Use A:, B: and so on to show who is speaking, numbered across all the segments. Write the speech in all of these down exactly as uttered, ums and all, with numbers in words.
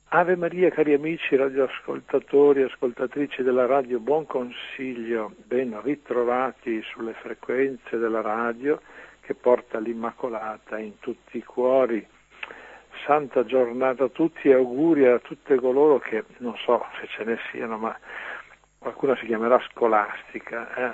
A: Ave Maria, cari amici radioascoltatori e ascoltatrici della radio, buon consiglio, ben ritrovati sulle frequenze della radio che porta l'Immacolata in tutti i cuori. Santa giornata a tutti e auguri a tutte coloro che, non so se ce ne siano, ma qualcuno si chiamerà scolastica, eh?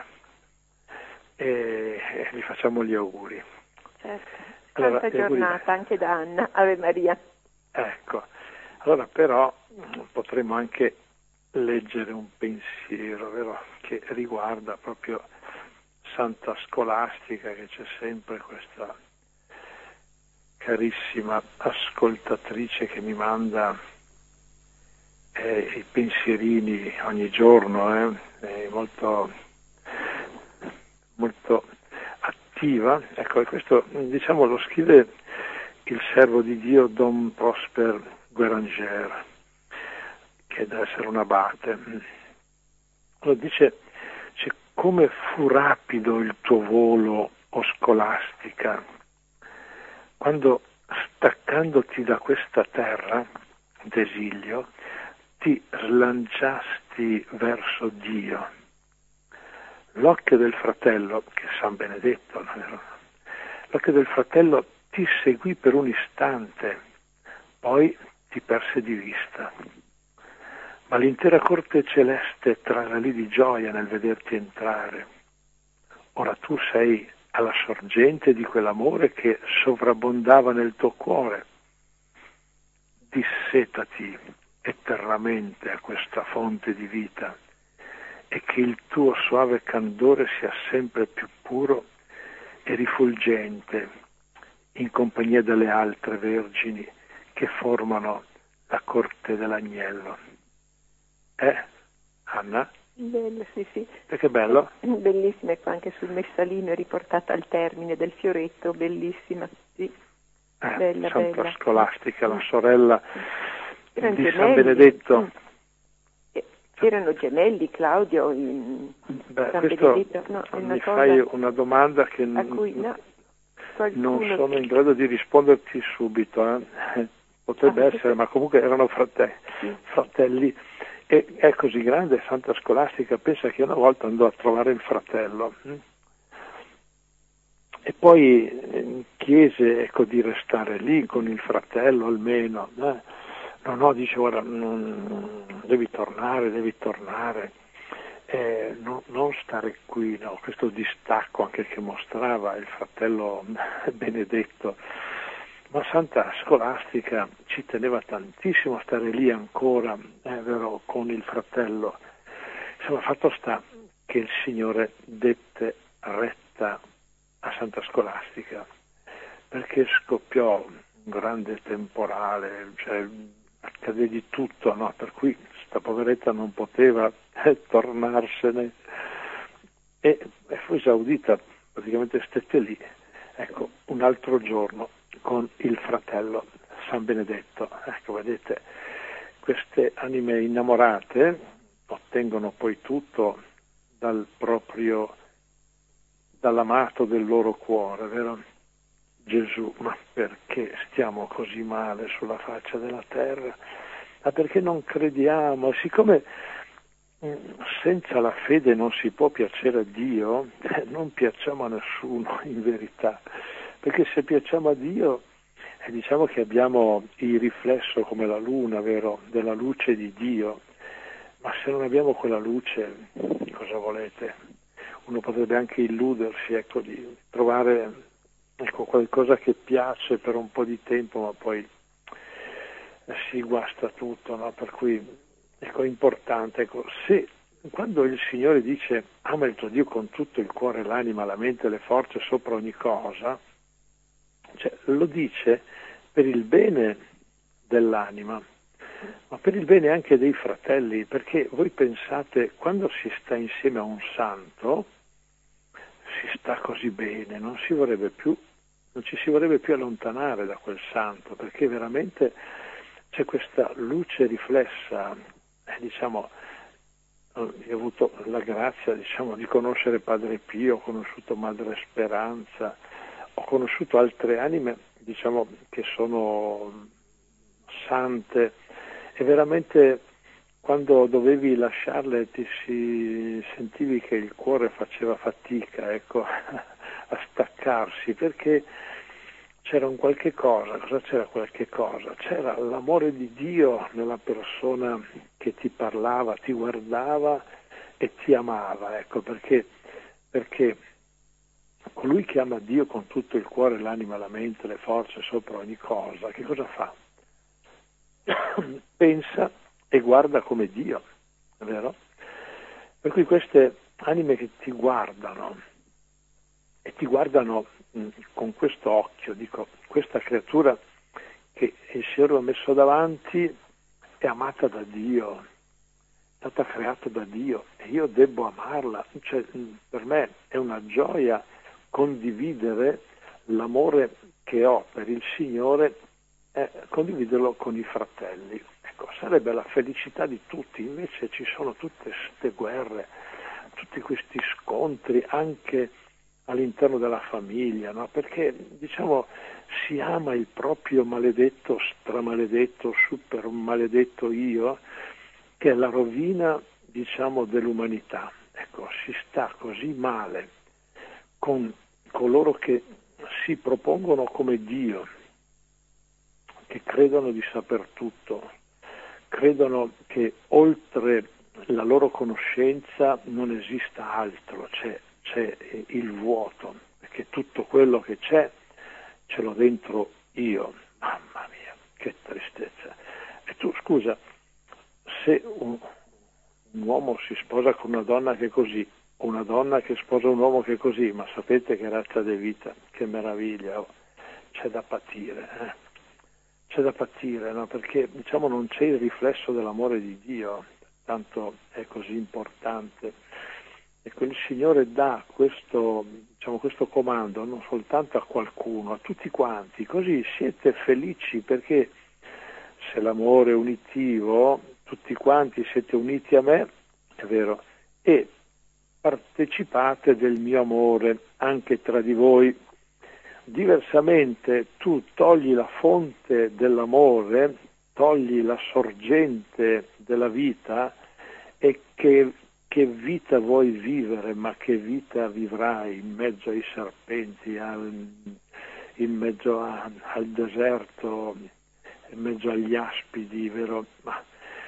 A: e, e gli facciamo gli auguri.
B: Certo,
A: allora,
B: santa giornata auguri... anche da Anna, Ave Maria.
A: Ecco. Allora però potremmo anche leggere un pensiero, vero, che riguarda proprio Santa Scolastica, che c'è sempre questa carissima ascoltatrice che mi manda eh, i pensierini ogni giorno, eh, è molto, molto attiva. Ecco, e questo diciamo lo scrive il servo di Dio Don Prosper Guéranger, che deve essere un abate. Allora dice, dice: come fu rapido il tuo volo, o Scolastica, quando staccandoti da questa terra d'esilio ti slanciasti verso Dio. L'occhio del fratello, che è San Benedetto, no? L'occhio del fratello ti seguì per un istante, poi ti perse di vista, ma l'intera corte celeste trasalì di gioia nel vederti entrare. Ora tu sei alla sorgente di quell'amore che sovrabbondava nel tuo cuore. Dissetati eternamente a questa fonte di vita e che il tuo suave candore sia sempre più puro e rifulgente in compagnia delle altre vergini che formano la corte dell'agnello. Eh, Anna?
B: Bello, sì, sì.
A: Perché bello?
B: Bellissima, ecco, anche sul messalino è riportata al termine del fioretto, bellissima, sì.
A: Eh,
B: Bella,
A: Santa
B: bella.
A: Scolastica, la sorella
B: Erano
A: di
B: gemelli.
A: San Benedetto.
B: Mm. Erano gemelli, Claudio, in
A: Beh,
B: San
A: questo
B: Benedetto. No, è una
A: mi
B: cosa
A: fai una domanda che
B: a cui, no,
A: non
B: qualcuno...
A: sono in grado di risponderti subito, eh. Potrebbe
B: Ah,
A: essere, ma comunque erano fratelli,
B: sì. fratelli.
A: E è così grande Santa Scolastica, pensa che una volta andò a trovare il fratello e poi chiese, ecco, di restare lì con il fratello almeno. Eh. No, no, dice, ora non, devi tornare, devi tornare, eh, no, non stare qui, no, questo distacco anche che mostrava il fratello Benedetto. Ma Santa Scolastica ci teneva tantissimo a stare lì ancora, eh, vero, con il fratello. Insomma, fatto sta che il Signore dette retta a Santa Scolastica, perché scoppiò un grande temporale, cioè accadé di tutto, no? Per cui sta poveretta non poteva eh, tornarsene e, e fu esaudita, praticamente stette lì, ecco, un altro giorno con il fratello San Benedetto. Ecco, vedete, queste anime innamorate ottengono poi tutto dal proprio, dall'amato del loro cuore, vero? Gesù, ma perché stiamo così male sulla faccia della terra? Ma perché non crediamo? Siccome senza la fede non si può piacere a Dio, eh, non piacciamo a nessuno in verità, perché se piacciamo a Dio eh, diciamo che abbiamo il riflesso come la luna, vero, della luce di Dio, ma se non abbiamo quella luce cosa volete? Uno potrebbe anche illudersi, ecco, di trovare, ecco, qualcosa che piace per un po' di tempo, ma poi eh, si guasta tutto, no? Per cui ecco, è importante, ecco, se quando il Signore dice ama il tuo Dio con tutto il cuore, l'anima, la mente e le forze sopra ogni cosa, cioè, lo dice per il bene dell'anima, ma per il bene anche dei fratelli, perché voi pensate, quando si sta insieme a un santo, si sta così bene, non si vorrebbe più, non ci si vorrebbe più allontanare da quel santo, perché veramente c'è questa luce riflessa, eh, diciamo, io ho avuto la grazia, diciamo, di conoscere Padre Pio, ho conosciuto Madre Speranza, ho conosciuto altre anime, diciamo, che sono sante e veramente quando dovevi lasciarle ti si, sentivi che il cuore faceva fatica, ecco, a staccarsi, perché c'era un qualche cosa. Cosa c'era qualche cosa? C'era l'amore di Dio nella persona che ti parlava, ti guardava e ti amava, ecco, perché, perché colui che ama Dio con tutto il cuore, l'anima, la mente, le forze, sopra ogni cosa, che cosa fa? Pensa e guarda come Dio, è vero? Per cui queste anime che ti guardano, e ti guardano mh, con questo occhio, dico, questa creatura che il Signore ha messo davanti è amata da Dio, è stata creata da Dio e io devo amarla, cioè, mh, per me è una gioia condividere l'amore che ho per il Signore, eh, condividerlo con i fratelli. Ecco, sarebbe la felicità di tutti, invece ci sono tutte queste guerre, tutti questi scontri anche all'interno della famiglia, no? Perché diciamo si ama il proprio maledetto, stramaledetto, super maledetto io, che è la rovina, diciamo, dell'umanità. Ecco, si sta così male con coloro che si propongono come Dio, che credono di saper tutto, credono che oltre la loro conoscenza non esista altro, c'è, c'è il vuoto, perché tutto quello che c'è ce l'ho dentro io. Mamma mia, che tristezza. E tu, scusa, se un, un uomo si sposa con una donna che è così, o una donna che sposa un uomo che è così, ma sapete che razza di vita, che meraviglia, oh, c'è da patire, eh? C'è da patire, no? Perché diciamo non c'è il riflesso dell'amore di Dio, tanto è così importante. Ecco, il Signore dà questo, diciamo, questo comando non soltanto a qualcuno, a tutti quanti, così siete felici, perché se l'amore è unitivo, tutti quanti siete uniti a me, è vero, e partecipate del mio amore anche tra di voi. Diversamente tu togli la fonte dell'amore, togli la sorgente della vita, e che, che vita vuoi vivere, ma che vita vivrai in mezzo ai serpenti, al, in mezzo a, al deserto, in mezzo agli aspidi, vero? Ma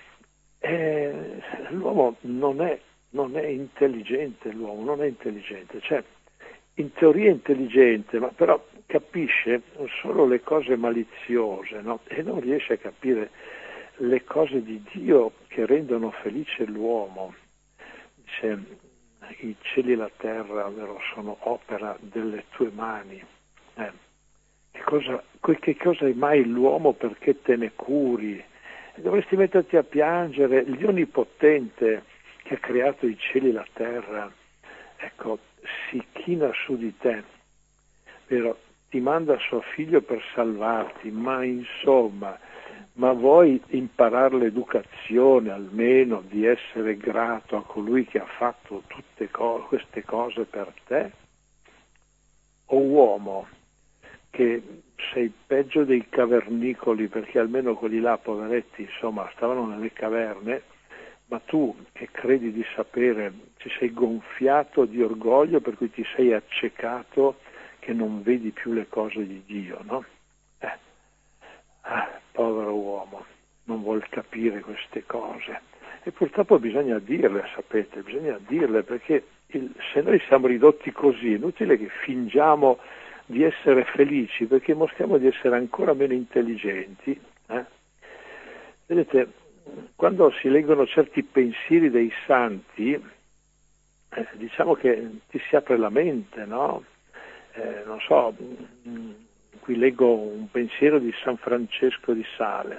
A: eh, l'uomo non è, non è intelligente, l'uomo non è intelligente, cioè in teoria è intelligente, ma però capisce solo le cose maliziose, no? E non riesce a capire le cose di Dio che rendono felice l'uomo. Dice, i cieli e la terra, vero, sono opera delle tue mani. Eh, che cosa, che cosa è mai l'uomo perché te ne curi? Dovresti metterti a piangere, l'Onnipotente che ha creato i cieli e la terra, ecco, si china su di te, vero? Ti manda suo figlio per salvarti, ma insomma, ma vuoi imparare l'educazione almeno di essere grato a colui che ha fatto tutte co- queste cose per te? O uomo, che sei peggio dei cavernicoli, perché almeno quelli là, poveretti, insomma, stavano nelle caverne, ma tu che credi di sapere, ci sei gonfiato di orgoglio per cui ti sei accecato che non vedi più le cose di Dio, no? Eh. Ah, povero uomo, non vuol capire queste cose. E purtroppo bisogna dirle, sapete, bisogna dirle, perché il, se noi siamo ridotti così, è inutile che fingiamo di essere felici, perché mostriamo di essere ancora meno intelligenti. Eh? Vedete, quando si leggono certi pensieri dei santi, eh, diciamo che ti si apre la mente, no? Eh, non so, mh, qui leggo un pensiero di San Francesco di Sales.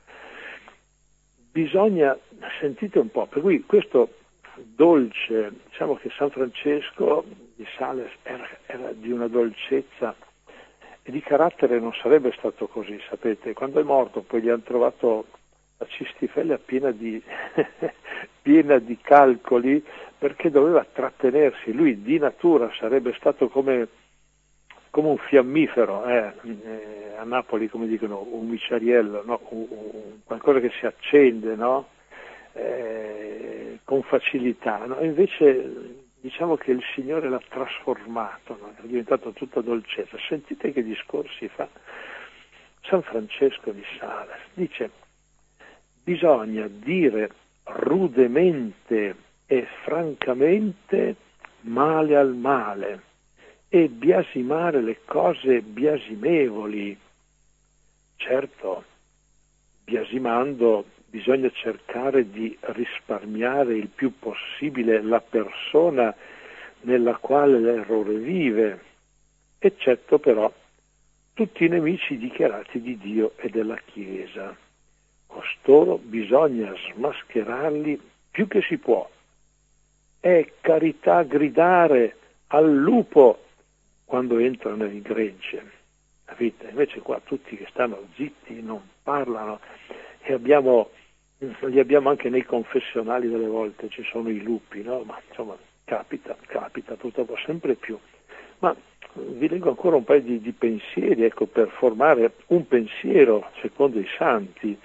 A: Bisogna, sentite un po', per cui questo dolce, diciamo che San Francesco di Sales era, era di una dolcezza e di carattere non sarebbe stato così, sapete, quando è morto poi gli hanno trovato la cistifellea piena di, piena di calcoli, perché doveva trattenersi, lui di natura sarebbe stato come, come un fiammifero, eh, eh, a Napoli come dicono un miciariello, no? un, un, qualcosa che si accende, no? eh, con facilità, no? Invece diciamo che il Signore l'ha trasformato, no? È diventato tutta dolcezza. Sentite che discorsi fa San Francesco di Sales, dice: bisogna dire rudemente e francamente male al male e biasimare le cose biasimevoli. Certo, biasimando bisogna cercare di risparmiare il più possibile la persona nella quale l'errore vive, eccetto però tutti i nemici dichiarati di Dio e della Chiesa. Costoro bisogna smascherarli più che si può. È carità gridare al lupo quando entra nel gregge, capite? Invece qua tutti che stanno zitti, non parlano, e abbiamo, li abbiamo anche nei confessionali delle volte, ci sono i lupi, no? Ma insomma capita, capita purtroppo sempre più. Ma vi leggo ancora un paio di, di pensieri, ecco, per formare un pensiero secondo i santi.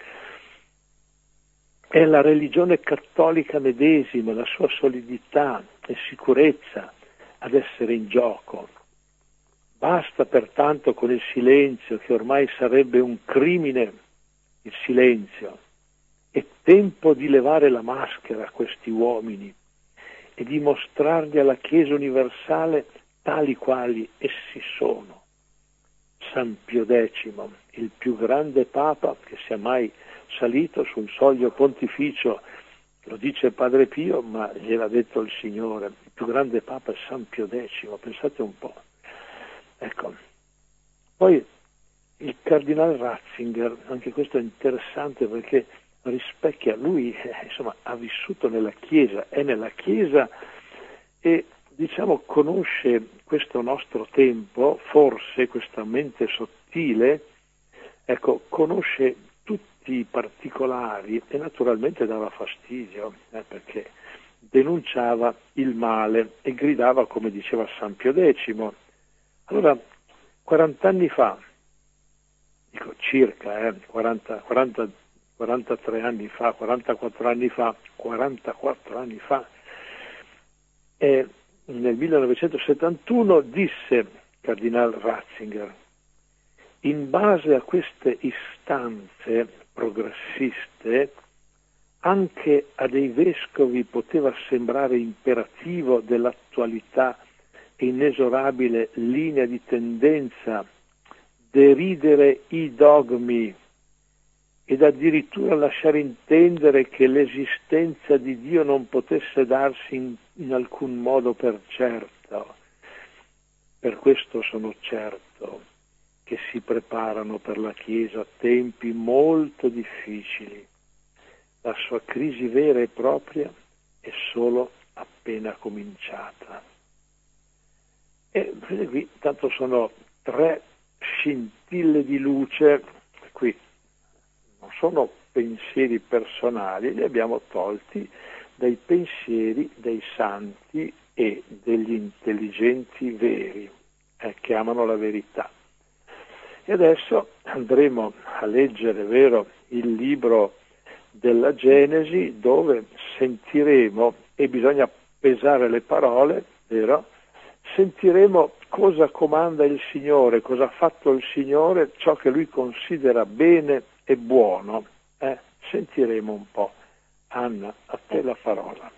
A: È la religione cattolica medesima, la sua solidità e sicurezza ad essere in gioco. Basta pertanto con il silenzio, che ormai sarebbe un crimine, il silenzio. È tempo di levare la maschera a questi uomini e di mostrarli alla Chiesa universale tali quali essi sono. San Pio X, il più grande Papa che sia mai salito sul soglio pontificio, lo dice Padre Pio, ma gliel'ha detto il Signore, il più grande Papa è San Pio X, pensate un po'. Ecco. Poi il Cardinale Ratzinger, anche questo è interessante perché rispecchia, lui eh, insomma ha vissuto nella Chiesa, è nella Chiesa e diciamo conosce questo nostro tempo, forse questa mente sottile, ecco, conosce tutti i particolari e naturalmente dava fastidio, eh, perché denunciava il male e gridava, come diceva San Pio X. Allora, quaranta anni fa, dico circa, eh, quaranta, quaranta, quarantatré anni fa, quarantaquattro anni fa, quarantaquattro anni fa, eh, nel millenovecentosettantuno disse Cardinal Ratzinger: in base a queste istanze progressiste, anche a dei vescovi poteva sembrare imperativo dell'attualità e inesorabile linea di tendenza deridere i dogmi ed addirittura lasciare intendere che l'esistenza di Dio non potesse darsi in, in alcun modo per certo. Per questo sono certo che si preparano per la Chiesa tempi molto difficili. La sua crisi vera e propria è solo appena cominciata. E qui tanto sono tre scintille di luce, qui non sono pensieri personali, li abbiamo tolti dai pensieri dei santi e degli intelligenti veri, eh, che amano la verità. E adesso andremo a leggere, vero, il libro della Genesi, dove sentiremo, e bisogna pesare le parole, vero? Sentiremo cosa comanda il Signore, cosa ha fatto il Signore, ciò che Lui considera bene e buono. Eh? Sentiremo un po'. Anna, a te la parola.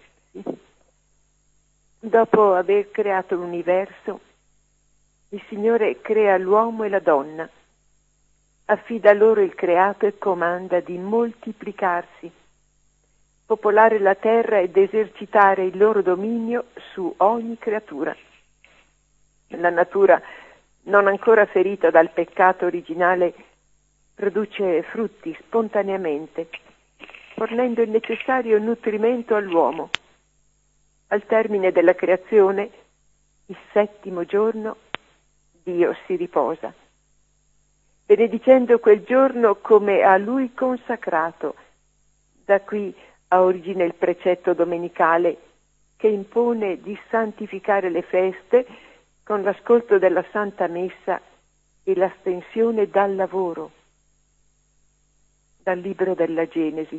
B: Dopo aver creato l'universo, il Signore crea l'uomo e la donna, affida loro il creato e comanda di moltiplicarsi, popolare la terra ed esercitare il loro dominio su ogni creatura. La natura, non ancora ferita dal peccato originale, produce frutti spontaneamente, fornendo il necessario nutrimento all'uomo. Al termine della creazione, il settimo giorno, Dio si riposa, benedicendo quel giorno come a Lui consacrato. Da qui ha origine il precetto domenicale che impone di santificare le feste con l'ascolto della Santa Messa e l'astensione dal lavoro. Dal libro della Genesi.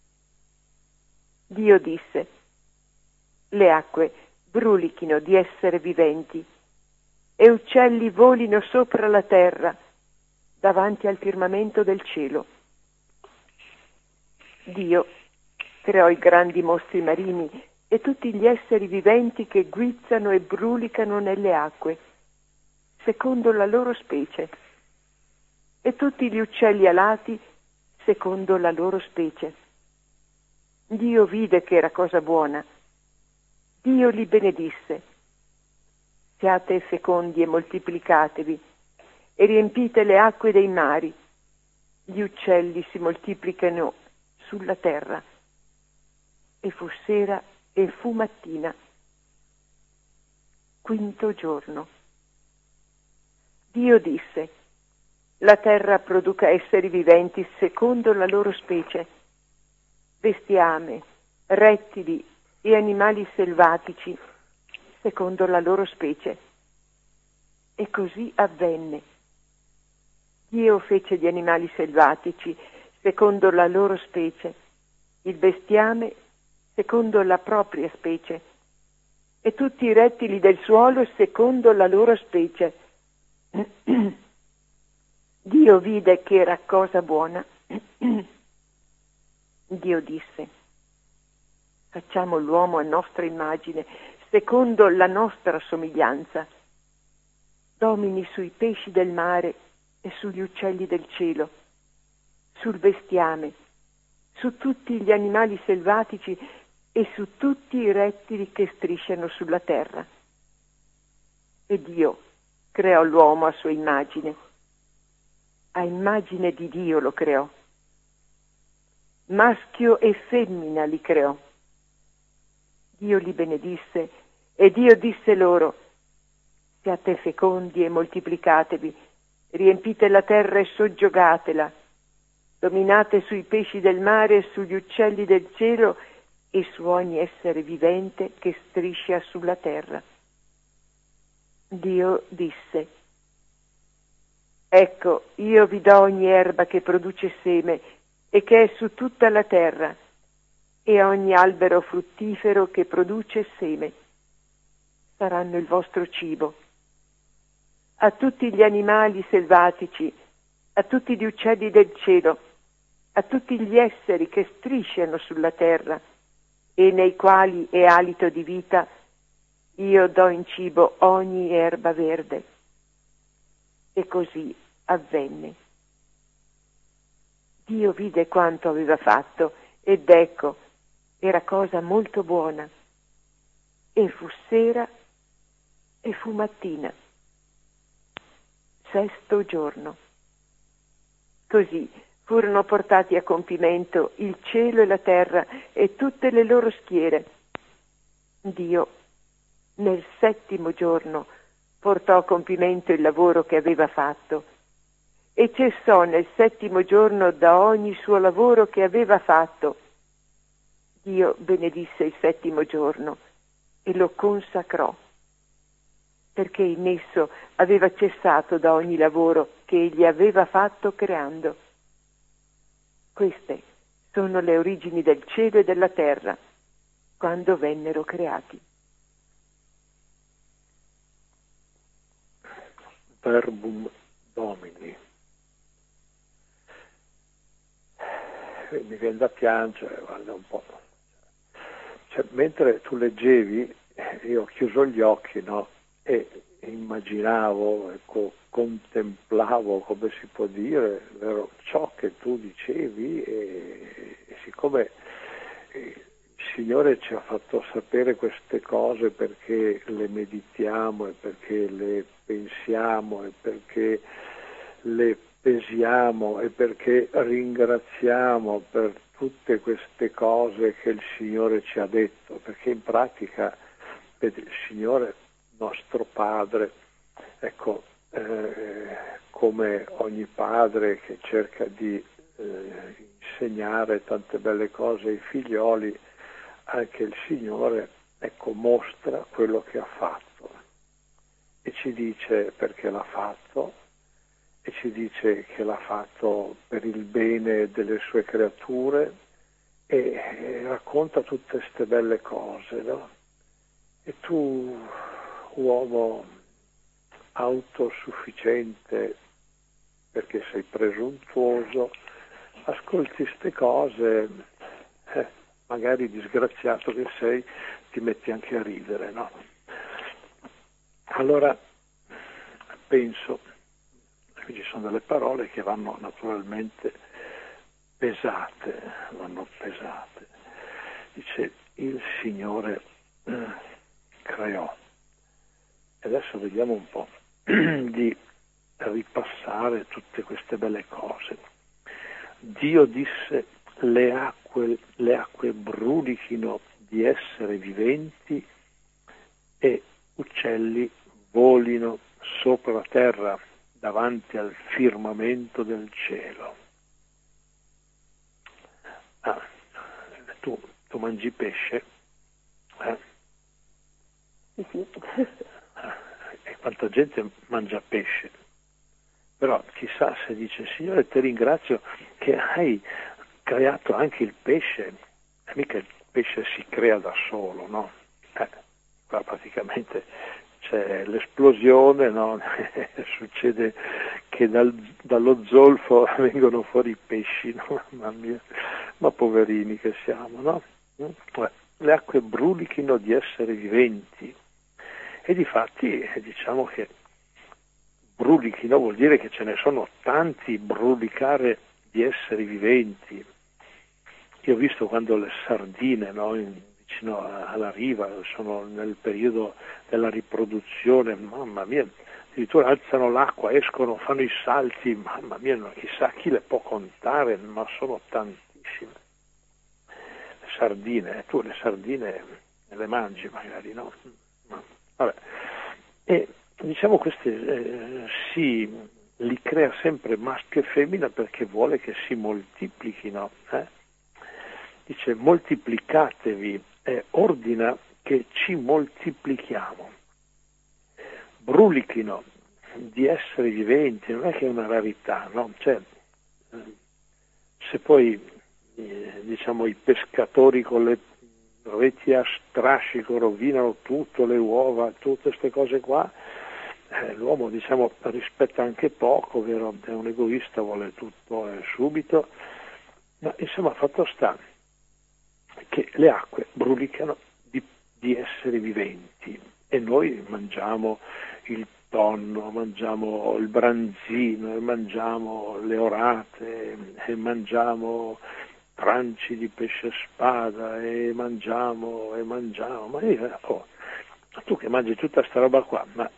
B: Dio disse: le acque brulichino di esseri viventi e uccelli volino sopra la terra davanti al firmamento del cielo. Dio creò i grandi mostri marini e tutti gli esseri viventi che guizzano e brulicano nelle acque, secondo la loro specie, e tutti gli uccelli alati secondo la loro specie. Dio vide che era cosa buona. Dio li benedisse. Siate fecondi e moltiplicatevi, e riempite le acque dei mari. Gli uccelli si moltiplicano sulla terra. E fu sera e fu mattina. Quinto giorno. Dio disse: la terra produca esseri viventi secondo la loro specie, bestiame, rettili e animali selvatici secondo la loro specie. E così avvenne. Dio fece gli animali selvatici secondo la loro specie, il bestiame secondo la propria specie, e tutti i rettili del suolo secondo la loro specie. Dio vide che era cosa buona. Dio disse: facciamo l'uomo a nostra immagine, secondo la nostra somiglianza. Domini sui pesci del mare e sugli uccelli del cielo, sul bestiame, su tutti gli animali selvatici e su tutti i rettili che strisciano sulla terra. E Dio creò l'uomo a sua immagine. A immagine di Dio lo creò. Maschio e femmina li creò. Dio li benedisse e Dio disse loro: siate fecondi e moltiplicatevi, riempite la terra e soggiogatela, dominate sui pesci del mare e sugli uccelli del cielo e su ogni essere vivente che striscia sulla terra. Dio disse: ecco, io vi do ogni erba che produce seme e che è su tutta la terra, e ogni albero fruttifero che produce seme. Saranno il vostro cibo. A tutti gli animali selvatici, a tutti gli uccelli del cielo, a tutti gli esseri che strisciano sulla terra e nei quali è alito di vita, io do in cibo ogni erba verde. E così avvenne. Dio vide quanto aveva fatto, ed ecco, era cosa molto buona. E fu sera e fu mattina. Sesto giorno. Così furono portati a compimento il cielo e la terra e tutte le loro schiere. Dio, nel settimo giorno, portò a compimento il lavoro che aveva fatto e cessò nel settimo giorno da ogni suo lavoro che aveva fatto. Dio benedisse il settimo giorno e lo consacrò, perché in esso aveva cessato da ogni lavoro che egli aveva fatto creando. Queste sono le origini del cielo e della terra, quando vennero creati.
A: Verbum Domini. Mi viene da piangere, guarda un po'. Cioè, mentre tu leggevi, io ho chiuso gli occhi, no? E immaginavo, ecco, contemplavo, come si può dire, vero, ciò che tu dicevi, e, e siccome il Signore ci ha fatto sapere queste cose perché le meditiamo e perché le pensiamo e perché le pesiamo e perché ringraziamo per tutte queste cose che il Signore ci ha detto, perché in pratica vedi, il Signore nostro Padre, ecco, eh, come ogni padre che cerca di eh, insegnare tante belle cose ai figlioli, anche il Signore, ecco, mostra quello che ha fatto e ci dice perché l'ha fatto, e ci dice che l'ha fatto per il bene delle sue creature, e, e racconta tutte queste belle cose, no? E tu, uomo autosufficiente, perché sei presuntuoso, ascolti queste cose, eh, magari disgraziato che sei, ti metti anche a ridere, no? Allora penso, qui ci sono delle parole che vanno naturalmente pesate, vanno pesate. Dice, il Signore eh, creò. E adesso vediamo un po' di ripassare tutte queste belle cose. Dio disse, le acque, le acque brulichino di essere viventi e uccelli volino sopra la terra davanti al firmamento del cielo. Ah, tu, tu mangi pesce? Eh?
B: Sì, sì.
A: E quanta gente mangia pesce, però chissà se dice, Signore, ti ringrazio che hai creato anche il pesce, e mica il pesce si crea da solo, no? Eh, qua praticamente c'è l'esplosione, no? Succede che dal, dallo zolfo vengono fuori i pesci, no? Mamma mia, ma poverini che siamo, no? Le acque brulichino di essere viventi. E difatti diciamo che brulichino vuol dire che ce ne sono tanti, brulicare di esseri viventi. Io ho visto quando le sardine, no, in, vicino alla riva, sono nel periodo della riproduzione, mamma mia, addirittura alzano l'acqua, escono, fanno i salti, mamma mia, no, chissà chi le può contare, ma sono tantissime. Le sardine, eh, tu le sardine le mangi magari, no? Vabbè. E diciamo queste eh, si li crea sempre maschio e femmina perché vuole che si moltiplichino. Eh? Dice moltiplicatevi, eh, ordina che ci moltiplichiamo. Brulichino di esseri viventi, non è che è una rarità, no? Cioè, eh, se poi eh, diciamo i pescatori con le reti a strascico rovinano tutto, le uova, tutte queste cose qua, eh, l'uomo diciamo rispetta anche poco, vero? È un egoista, vuole tutto eh, subito, ma insomma fatto sta che le acque brulicano di, di esseri viventi e noi mangiamo il tonno, mangiamo il branzino, e mangiamo le orate, e mangiamo tranci di pesce spada, e mangiamo, e mangiamo, ma io, oh, tu che mangi tutta sta roba qua, ma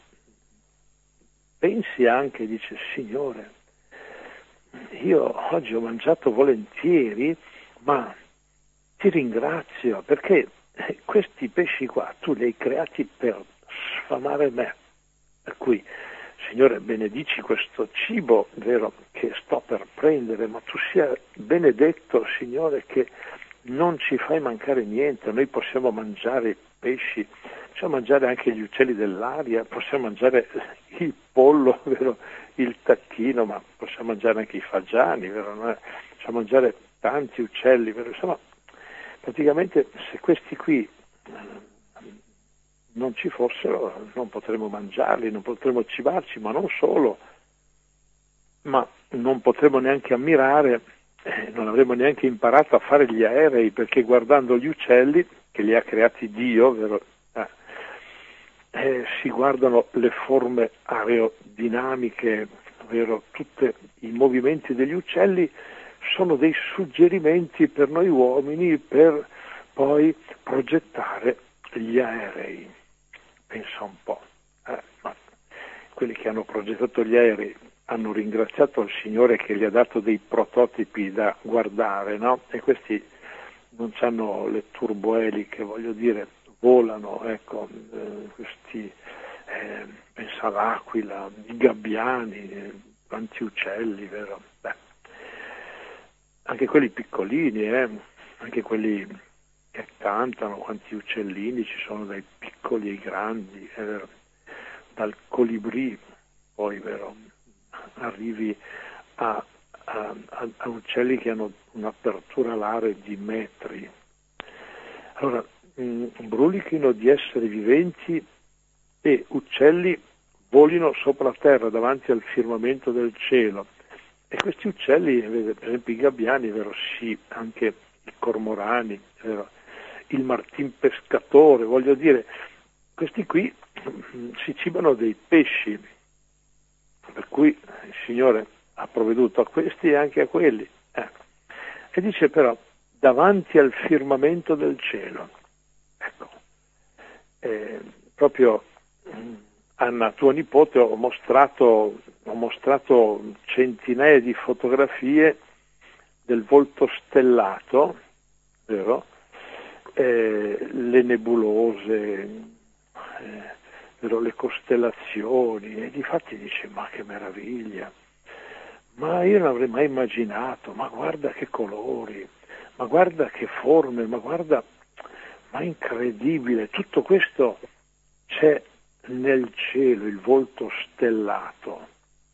A: pensi anche, dice, Signore, io oggi ho mangiato volentieri, ma ti ringrazio perché questi pesci qua tu li hai creati per sfamare me, per cui Signore benedici questo cibo, vero, che sto per prendere, ma tu sia benedetto, Signore, che non ci fai mancare niente, noi possiamo mangiare i pesci, possiamo mangiare anche gli uccelli dell'aria, possiamo mangiare il pollo, vero, il tacchino, ma possiamo mangiare anche i fagiani, vero, no? Possiamo mangiare tanti uccelli, vero, insomma, praticamente se questi qui non ci fossero non potremmo mangiarli, non potremmo cibarci, ma non solo, ma non potremmo neanche ammirare, eh, non avremmo neanche imparato a fare gli aerei, perché guardando gli uccelli, che li ha creati Dio, vero, eh, eh, si guardano le forme aerodinamiche, vero, tutti i movimenti degli uccelli sono dei suggerimenti per noi uomini per poi progettare gli aerei. Pensa un po', eh, ma quelli che hanno progettato gli aerei hanno ringraziato il Signore che gli ha dato dei prototipi da guardare, no? E questi non hanno le turboeliche, voglio dire, volano, ecco, eh, questi, eh, pensa all'aquila, i gabbiani, eh, tanti uccelli, vero? Beh, anche quelli piccolini, eh, anche quelli che cantano, quanti uccellini ci sono dai piccoli ai grandi, è vero? dal colibrì, poi vero, arrivi a, a, a uccelli che hanno un'apertura alare di metri. Allora, mh, brulichino di esseri viventi e uccelli volino sopra la terra davanti al firmamento del cielo. E questi uccelli, per esempio i gabbiani, vero, sì, anche i cormorani, vero, il martin pescatore, voglio dire, questi qui si cibano dei pesci, per cui il Signore ha provveduto a questi e anche a quelli. Eh. E dice però, davanti al firmamento del cielo. Ecco, eh, proprio Anna, tua nipote, ho mostrato, ho mostrato centinaia di fotografie del volto stellato, vero? Eh, le nebulose, eh, vero? Le costellazioni, e difatti dice, ma che meraviglia, ma io non avrei mai immaginato, ma guarda che colori, ma guarda che forme, ma guarda, ma incredibile, tutto questo c'è nel cielo, il volto stellato,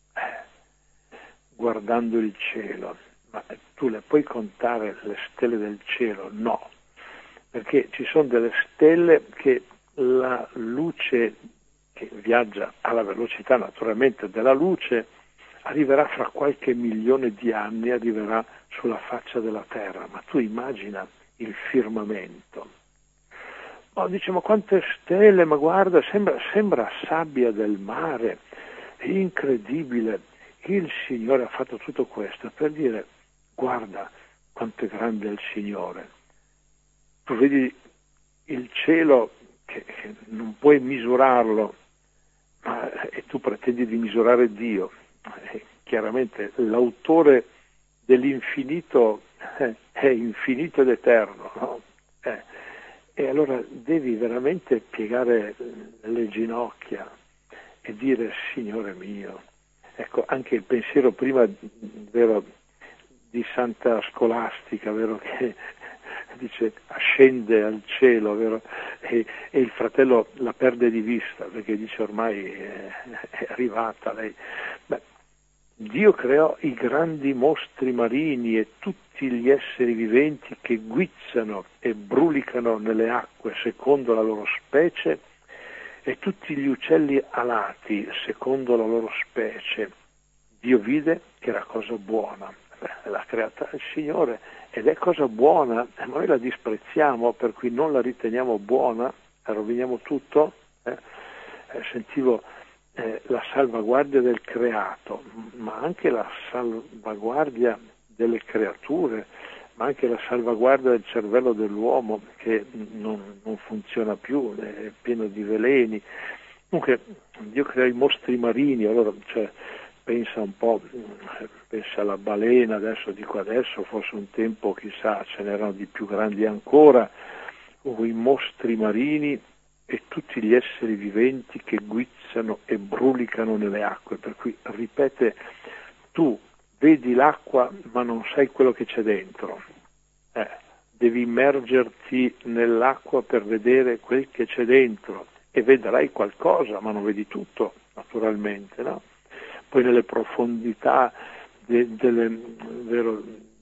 A: eh, guardando il cielo. Ma tu le puoi contare le stelle del cielo? No, perché ci sono delle stelle che la luce che viaggia alla velocità naturalmente della luce arriverà fra qualche milione di anni, arriverà sulla faccia della terra, ma tu immagina il firmamento. Oh, dice, ma quante stelle, ma guarda, sembra, sembra sabbia del mare, è incredibile. Il Signore ha fatto tutto questo per dire, guarda quanto è grande il Signore. Tu vedi il cielo che, che non puoi misurarlo, ma, e tu pretendi di misurare Dio. E chiaramente l'autore dell'infinito eh, è infinito ed eterno, no? Eh, E allora devi veramente piegare le ginocchia e dire, Signore mio. Ecco, anche il pensiero prima, vero, di Santa Scolastica, vero, che dice ascende al cielo, vero, e, e il fratello la perde di vista perché dice ormai è, è arrivata lei. Beh, Dio creò i grandi mostri marini e tutti gli esseri viventi che guizzano e brulicano nelle acque secondo la loro specie e tutti gli uccelli alati secondo la loro specie. Dio vide che era cosa buona. Beh, l'ha creata il Signore ed è cosa buona, e noi la disprezziamo, per cui non la riteniamo buona, roviniamo tutto. Eh? Eh, sentivo Eh, la salvaguardia del creato, ma anche la salvaguardia delle creature, ma anche la salvaguardia del cervello dell'uomo che non, non funziona più, è pieno di veleni. Comunque Dio crea i mostri marini, allora cioè, pensa un po', pensa alla balena, adesso dico adesso, forse un tempo chissà ce n'erano di più grandi ancora, o i mostri marini e tutti gli esseri viventi che guizzano e brulicano nelle acque, per cui ripete, tu vedi l'acqua ma non sai quello che c'è dentro, eh, devi immergerti nell'acqua per vedere quel che c'è dentro e vedrai qualcosa, ma non vedi tutto, naturalmente, no? Poi nelle profondità de, delle, vero,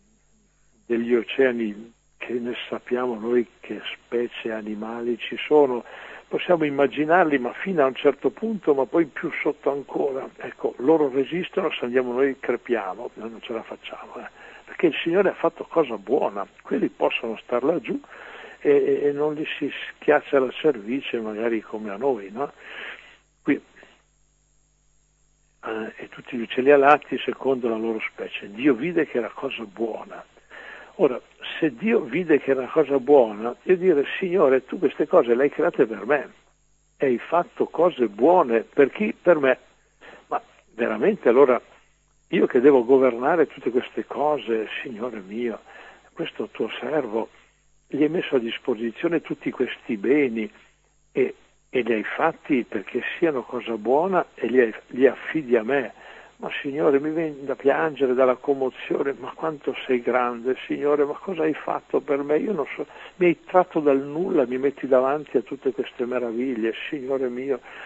A: degli oceani, che ne sappiamo noi che specie animali ci sono, possiamo immaginarli, ma fino a un certo punto, ma poi più sotto ancora. Ecco, loro resistono, se andiamo noi crepiamo, noi non ce la facciamo, eh. Perché il Signore ha fatto cosa buona, quelli possono star laggiù e, e non gli si schiaccia la cervice magari come a noi, no? Qui, eh, e tutti gli uccelli alati secondo la loro specie. Dio vide che era cosa buona. Ora, se Dio vide che era una cosa buona, io dire, Signore, tu queste cose le hai create per me e hai fatto cose buone per chi? Per me. Ma veramente allora io che devo governare tutte queste cose, Signore mio, questo tuo servo, gli hai messo a disposizione tutti questi beni e, e li hai fatti perché siano cosa buona e li, hai, li affidi a me. Ma Signore, mi viene da piangere dalla commozione, ma quanto sei grande, Signore, ma cosa hai fatto per me? Io non so, mi hai tratto dal nulla, mi metti davanti a tutte queste meraviglie, Signore mio,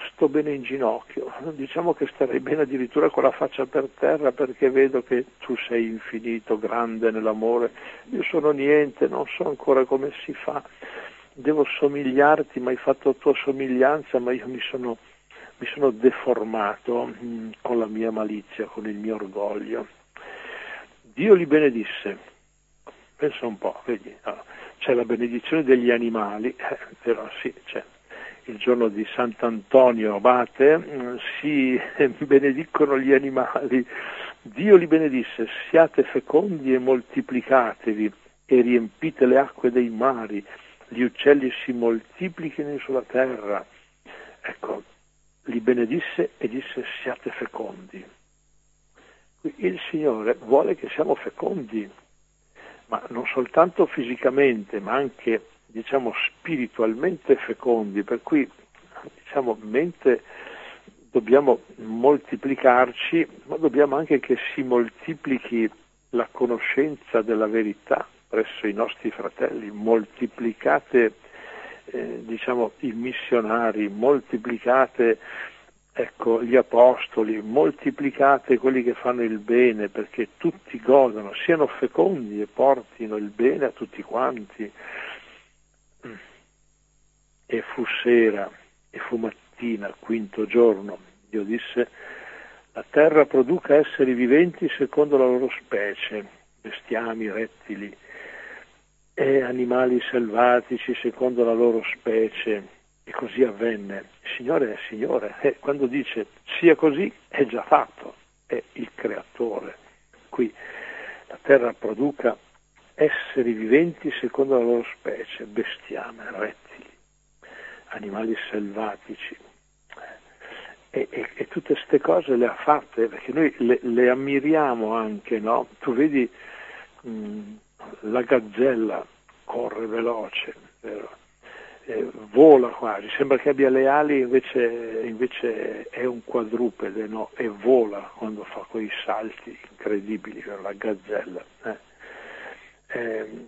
A: sto bene in ginocchio, diciamo che starei bene addirittura con la faccia per terra, perché vedo che tu sei infinito, grande nell'amore, io sono niente, non so ancora come si fa, devo somigliarti, ma hai fatto a tua somiglianza, ma io mi sono, mi sono deformato mh, con la mia malizia, con il mio orgoglio. Dio li benedisse, pensa un po', vedi, no, c'è la benedizione degli animali, eh, però sì, c'è. Il giorno di Sant'Antonio Abate si benedicono gli animali. Dio li benedisse: siate fecondi e moltiplicatevi e riempite le acque dei mari, gli uccelli si moltiplichino sulla terra. Ecco, li benedisse e disse: siate fecondi. Il Signore vuole che siamo fecondi, ma non soltanto fisicamente, ma anche, diciamo, spiritualmente fecondi, per cui, diciamo, mente dobbiamo moltiplicarci, ma dobbiamo anche che si moltiplichi la conoscenza della verità presso i nostri fratelli. Moltiplicate, eh, diciamo, i missionari, moltiplicate, ecco, gli apostoli, moltiplicate quelli che fanno il bene, perché tutti godano, siano fecondi e portino il bene a tutti quanti. E fu sera e fu mattina, quinto giorno. Dio disse: la terra produca esseri viventi secondo la loro specie, bestiami, rettili e animali selvatici secondo la loro specie. E così avvenne. Il Signore è Signore, e quando dice sia così è già fatto, è il creatore. Qui la terra produca esseri viventi secondo la loro specie, bestiame, rettili, animali selvatici, e, e, e tutte queste cose le ha fatte perché noi le, le ammiriamo anche, no? Tu vedi mh, la gazzella corre veloce, vero? Eh, vola quasi, sembra che abbia le ali, invece, invece è un quadrupede, no? E vola quando fa quei salti incredibili, vero? La gazzella. Eh. Eh,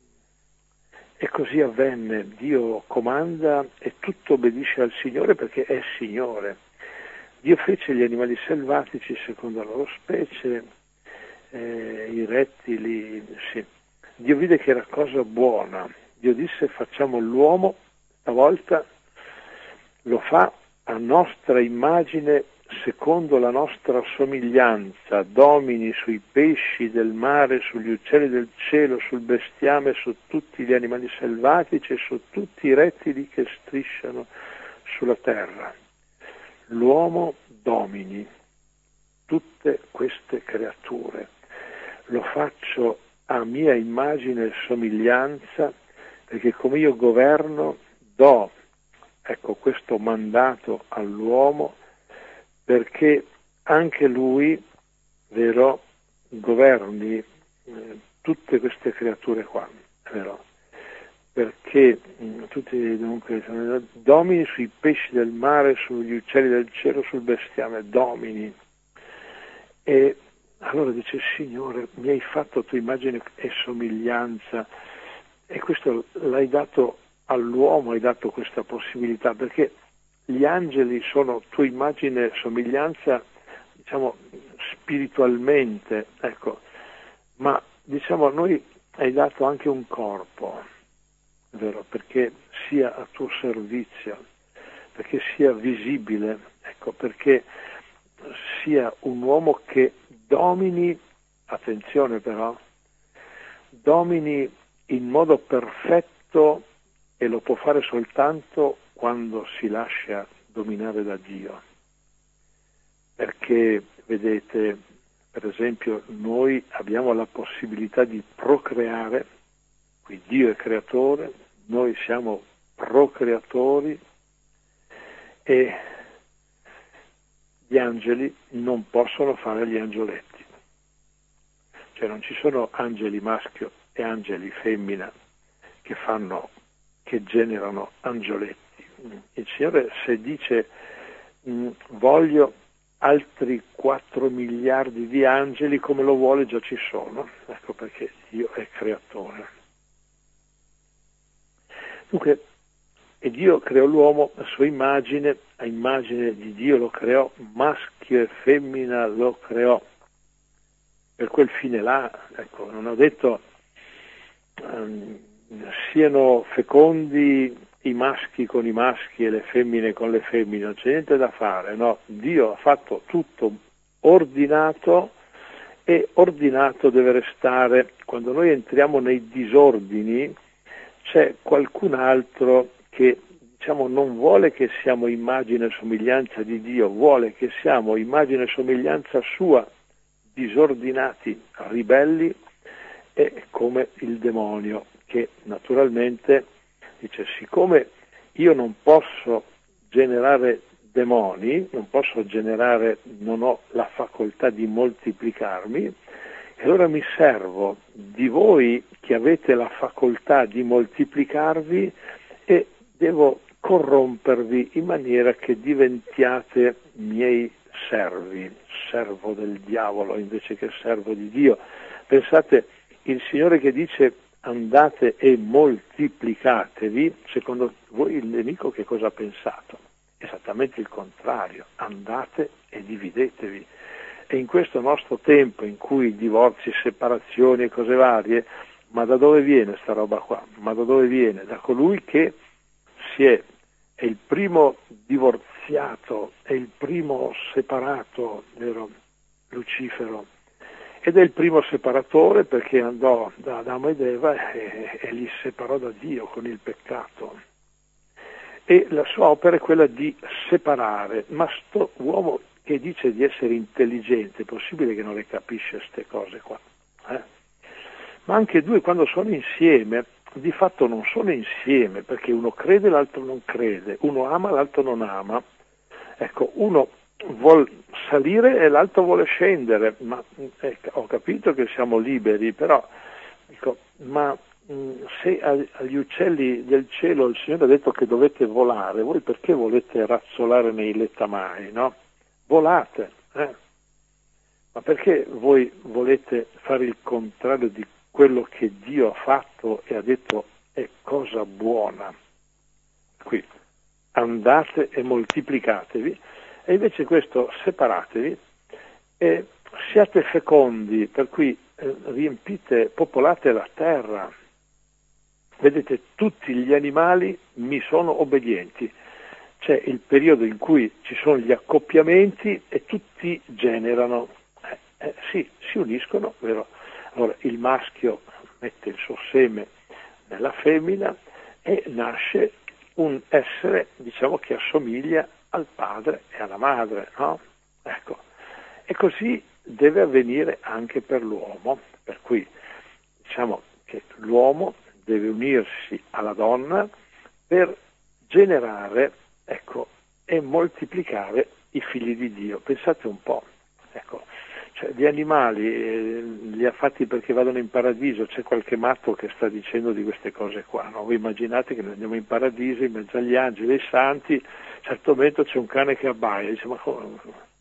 A: E così avvenne. Dio comanda e tutto obbedisce al Signore perché è Signore. Dio fece gli animali selvatici secondo la loro specie, eh, i rettili, sì. Dio vide che era cosa buona. Dio disse: facciamo l'uomo, stavolta lo fa a nostra immagine, secondo la nostra somiglianza, domini sui pesci del mare, sugli uccelli del cielo, sul bestiame, su tutti gli animali selvatici e su tutti i rettili che strisciano sulla terra. L'uomo domini tutte queste creature. Lo faccio a mia immagine e somiglianza, perché come io governo, do, ecco, questo mandato all'uomo, perché anche lui, vero, governi eh, tutte queste creature qua, vero? Perché mh, tutti dunque domini sui pesci del mare, sugli uccelli del cielo, sul bestiame, domini. E allora dice: Signore, mi hai fatto a tua immagine e somiglianza, e questo l'hai dato all'uomo, hai dato questa possibilità, perché gli angeli sono tua immagine e somiglianza, diciamo, spiritualmente, ecco, ma diciamo a noi hai dato anche un corpo, vero? Perché sia a tuo servizio, perché sia visibile, ecco, perché sia un uomo che domini, attenzione però, domini in modo perfetto, e lo può fare soltanto quando si lascia dominare da Dio. Perché, vedete, per esempio, noi abbiamo la possibilità di procreare, qui Dio è creatore, noi siamo procreatori, e gli angeli non possono fare gli angioletti. Cioè non ci sono angeli maschio e angeli femmina che fanno, che generano angioletti. Il Signore, se dice mh, voglio altri quattro miliardi di angeli, come lo vuole già ci sono, ecco perché Dio è creatore. Dunque e Dio creò l'uomo a sua immagine, a immagine di Dio lo creò, maschio e femmina lo creò. Per quel fine là, ecco, non ho detto um, siano fecondi i maschi con i maschi e le femmine con le femmine, non c'è niente da fare, no? Dio ha fatto tutto ordinato e ordinato deve restare. Quando noi entriamo nei disordini c'è qualcun altro che, diciamo, non vuole che siamo immagine e somiglianza di Dio, vuole che siamo immagine e somiglianza sua, disordinati, ribelli, e come il demonio, che naturalmente dice: siccome io non posso generare demoni, non posso generare, non ho la facoltà di moltiplicarmi, e allora mi servo di voi che avete la facoltà di moltiplicarvi e devo corrompervi in maniera che diventiate miei servi, servo del diavolo invece che servo di Dio. Pensate, il Signore che dice andate e moltiplicatevi, secondo voi il nemico che cosa ha pensato? Esattamente il contrario, andate e dividetevi. E in questo nostro tempo in cui divorzi, separazioni e cose varie, ma da dove viene sta roba qua? Ma da dove viene? Da colui che si è, è il primo divorziato, è il primo separato, vero? Lucifero, ed è il primo separatore perché andò da Adamo ed Eva e, e li separò da Dio con il peccato. E la sua opera è quella di separare, ma sto uomo che dice di essere intelligente, è possibile che non le capisce queste cose qua? Eh? Ma anche due quando sono insieme, di fatto non sono insieme, perché uno crede e l'altro non crede, uno ama e l'altro non ama. Ecco, uno vuol salire e l'altro vuole scendere, ma eh, ho capito che siamo liberi, però dico, ma mh, se agli uccelli del cielo il Signore ha detto che dovete volare, voi perché volete razzolare nei lettamai, no? Volate, eh? Ma perché voi volete fare il contrario di quello che Dio ha fatto e ha detto è cosa buona? Qui, andate e moltiplicatevi, e invece questo separatevi e siate fecondi, per cui eh, riempite, popolate la terra. Vedete, tutti gli animali mi sono obbedienti. C'è il periodo in cui ci sono gli accoppiamenti e tutti generano, eh, eh, sì, si uniscono, vero? Allora il maschio mette il suo seme nella femmina e nasce un essere, diciamo, che assomiglia al padre e alla madre, no? Ecco, e così deve avvenire anche per l'uomo, per cui diciamo che l'uomo deve unirsi alla donna per generare, ecco, e moltiplicare i figli di Dio. Pensate un po', ecco, cioè gli animali eh, li ha fatti perché vadano in paradiso, c'è qualche matto che sta dicendo di queste cose qua, no? Voi immaginate che noi andiamo in paradiso in mezzo agli angeli e ai santi, a un certo momento c'è un cane che abbaia, dice ma come,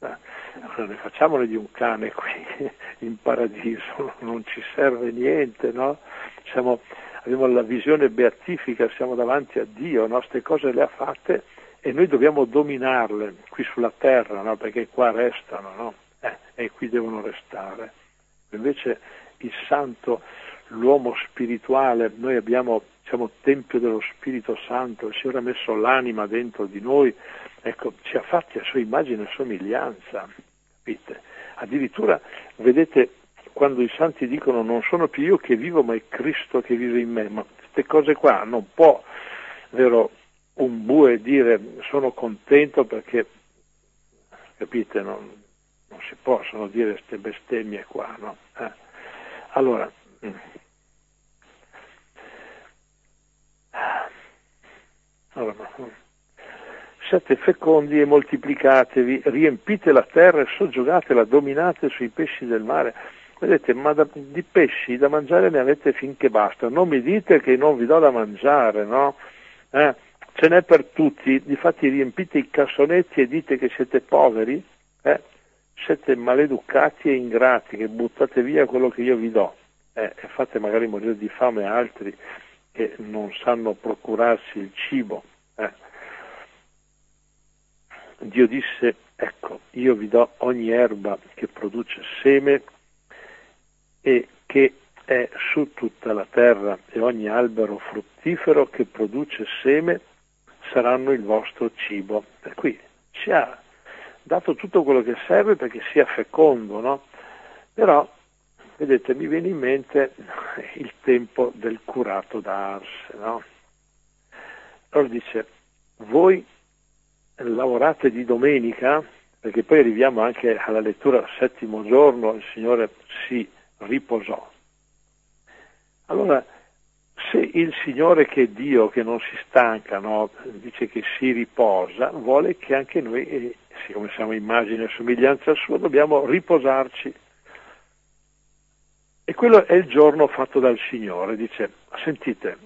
A: eh, ne facciamone di un cane qui in paradiso, non ci serve niente, no? Siamo, abbiamo la visione beatifica, siamo davanti a Dio, no? Queste cose le ha fatte e noi dobbiamo dominarle qui sulla terra, no? Perché qua restano, no? Eh, e qui devono restare. Invece il santo, l'uomo spirituale, noi abbiamo, siamo tempio dello Spirito Santo, il Signore ha messo l'anima dentro di noi, ecco, ci ha fatti a sua immagine e somiglianza, capite? Addirittura, vedete, quando i santi dicono non sono più io che vivo, ma è Cristo che vive in me, ma queste cose qua non può, vero, un bue dire sono contento perché, capite, non... non si possono dire queste bestemmie qua, no? Eh. Allora, allora, siate fecondi e moltiplicatevi, riempite la terra e soggiogatela, dominate sui pesci del mare. Vedete, ma da, di pesci da mangiare ne avete finché basta, non mi dite che non vi do da mangiare, no? Eh, ce n'è per tutti, difatti riempite i cassonetti e dite che siete poveri, eh? Siete maleducati e ingrati che buttate via quello che io vi do eh, e fate magari morire di fame altri che non sanno procurarsi il cibo, Eh. Dio disse, ecco, io vi do ogni erba che produce seme e che è su tutta la terra, e ogni albero fruttifero che produce seme saranno il vostro cibo. Per cui ci ha dato tutto quello che serve perché sia fecondo, no? Però, vedete, mi viene in mente il tempo del curato d'Ars, no? Allora dice, voi lavorate di domenica, perché poi arriviamo anche alla lettura al settimo giorno, il Signore si riposò. Allora, se il Signore, che è Dio, che non si stanca, no, dice che si riposa, vuole che anche noi, eh, siccome siamo immagine e somiglianza sua, dobbiamo riposarci. E quello è il giorno fatto dal Signore. Dice, sentite,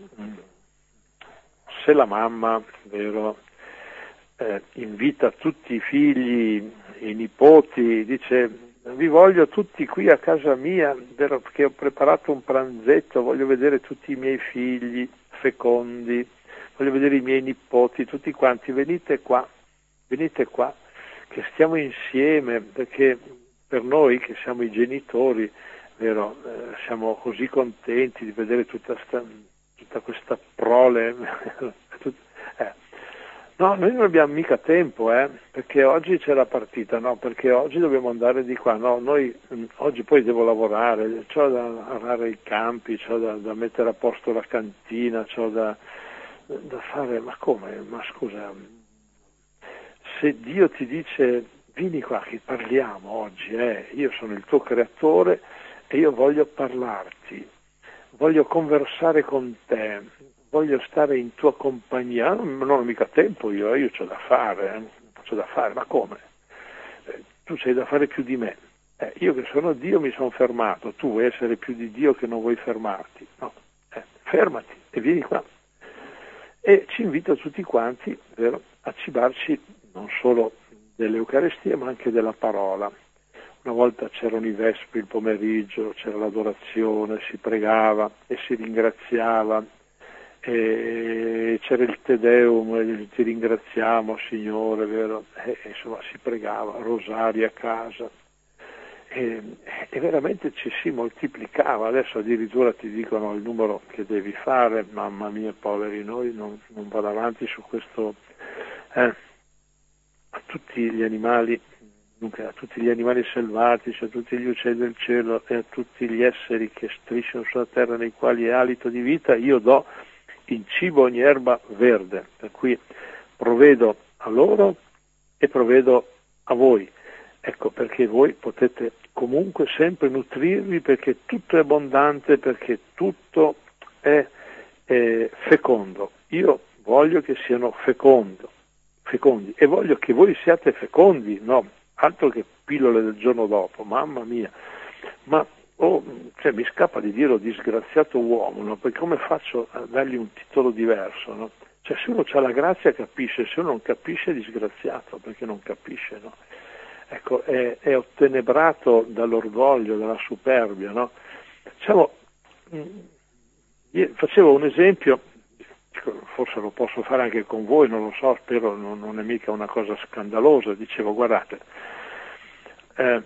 A: se la mamma, vero, eh, invita tutti i figli, i nipoti, dice, vi voglio tutti qui a casa mia, vero, perché ho preparato un pranzetto, voglio vedere tutti i miei figli fecondi, voglio vedere i miei nipoti, tutti quanti, venite qua, venite qua, che stiamo insieme, perché per noi che siamo i genitori, vero, eh, siamo così contenti di vedere tutta, sta, tutta questa prole. eh. No, noi non abbiamo mica tempo, eh, perché oggi c'è la partita, no, perché oggi dobbiamo andare di qua, no, noi mh, oggi poi devo lavorare, c'ho da arare i campi, c'ho da, da mettere a posto la cantina, c'ho da, da fare, ma come, ma scusa, se Dio ti dice vieni qua che parliamo oggi, eh, io sono il tuo creatore e io voglio parlarti, voglio conversare con te, voglio stare in tua compagnia, non, non ho mica tempo io, io c'ho da fare, eh, c'ho da fare, ma come? Eh, tu sei da fare più di me, eh, io che sono Dio mi sono fermato, tu vuoi essere più di Dio che non vuoi fermarti, no, eh, fermati e vieni qua. E ci invita tutti quanti, vero, a cibarci non solo dell'Eucaristia ma anche della parola. Una volta c'erano i vespri il pomeriggio, c'era l'adorazione, si pregava e si ringraziava, e c'era il Te Deum, e ti ringraziamo Signore, vero? E, insomma si pregava, rosari a casa, e, e veramente ci si moltiplicava. Adesso addirittura ti dicono il numero che devi fare, mamma mia, poveri noi, non, non vado avanti su questo, eh, a tutti gli animali, dunque a tutti gli animali selvatici, a tutti gli uccelli del cielo e a tutti gli esseri che strisciano sulla terra nei quali è alito di vita, io do in cibo ogni erba verde, per cui provvedo a loro e provvedo a voi. Ecco perché voi potete comunque sempre nutrirvi, perché tutto è abbondante, perché tutto è, è fecondo. Io voglio che siano fecondo, fecondi e voglio che voi siate fecondi, no? Altro che pillole del giorno dopo, mamma mia. Ma oh, cioè, mi scappa di dire disgraziato uomo, no? Perché come faccio a dargli un titolo diverso, no? Cioè se uno ha la grazia capisce, se uno non capisce è disgraziato, perché non capisce, no? Ecco, è, è ottenebrato dall'orgoglio, dalla superbia, no? Diciamo, io facevo un esempio, forse lo posso fare anche con voi, non lo so, spero non, non è mica una cosa scandalosa. Dicevo, guardate, eh,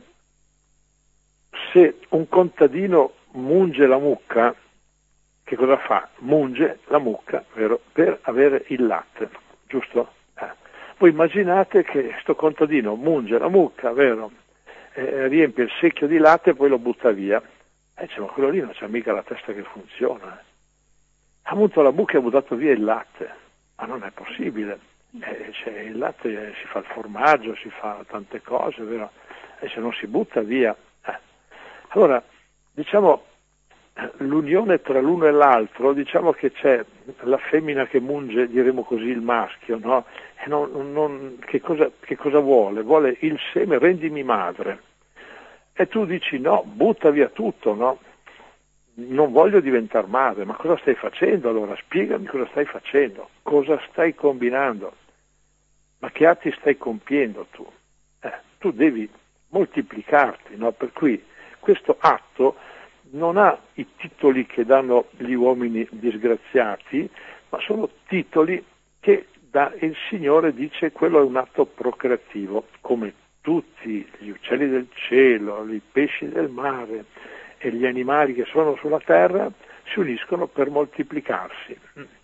A: se un contadino munge la mucca, che cosa fa? Munge la mucca, vero, per avere il latte, giusto? Eh. Voi immaginate che questo contadino munge la mucca, vero, eh, riempie il secchio di latte e poi lo butta via. E dice, ma quello lì non c'ha mica la testa che funziona. Eh. Ha munto la mucca e ha buttato via il latte, ma non è possibile. Eh, cioè, il latte si fa il formaggio, si fa tante cose, vero? E se non si butta via. Eh. Allora, diciamo, l'unione tra l'uno e l'altro, diciamo che c'è la femmina che munge, diremo così, il maschio, no? E non, non, che, cosa, che cosa vuole? Vuole il seme, rendimi madre. E tu dici no, butta via tutto, no? Non voglio diventare madre, ma cosa stai facendo allora? Spiegami cosa stai facendo, cosa stai combinando, ma che atti stai compiendo tu? Eh, tu devi moltiplicarti, no? Per cui questo atto non ha i titoli che danno gli uomini disgraziati, ma sono titoli che da, il Signore dice quello è un atto procreativo, come tutti gli uccelli del cielo, i pesci del mare e gli animali che sono sulla terra si uniscono per moltiplicarsi.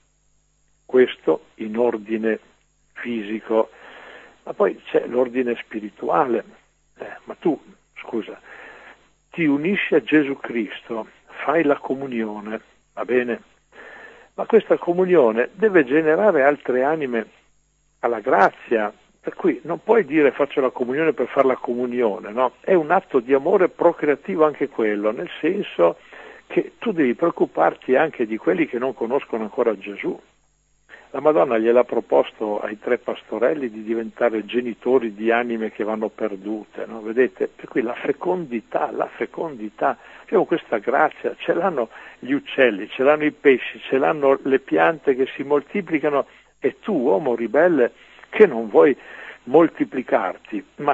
A: Questo in ordine fisico, ma poi c'è l'ordine spirituale. Eh, ma tu, scusa, ti unisci a Gesù Cristo, fai la comunione, va bene? Ma questa comunione deve generare altre anime alla grazia, per cui non puoi dire faccio la comunione per fare la comunione, no? È un atto di amore procreativo anche quello, nel senso che tu devi preoccuparti anche di quelli che non conoscono ancora Gesù. La Madonna gliel'ha proposto ai tre pastorelli di diventare genitori di anime che vanno perdute, no? Vedete? Per cui la fecondità, la fecondità, abbiamo questa grazia, ce l'hanno gli uccelli, ce l'hanno i pesci, ce l'hanno le piante che si moltiplicano e tu, uomo ribelle, che non vuoi moltiplicarti, ma,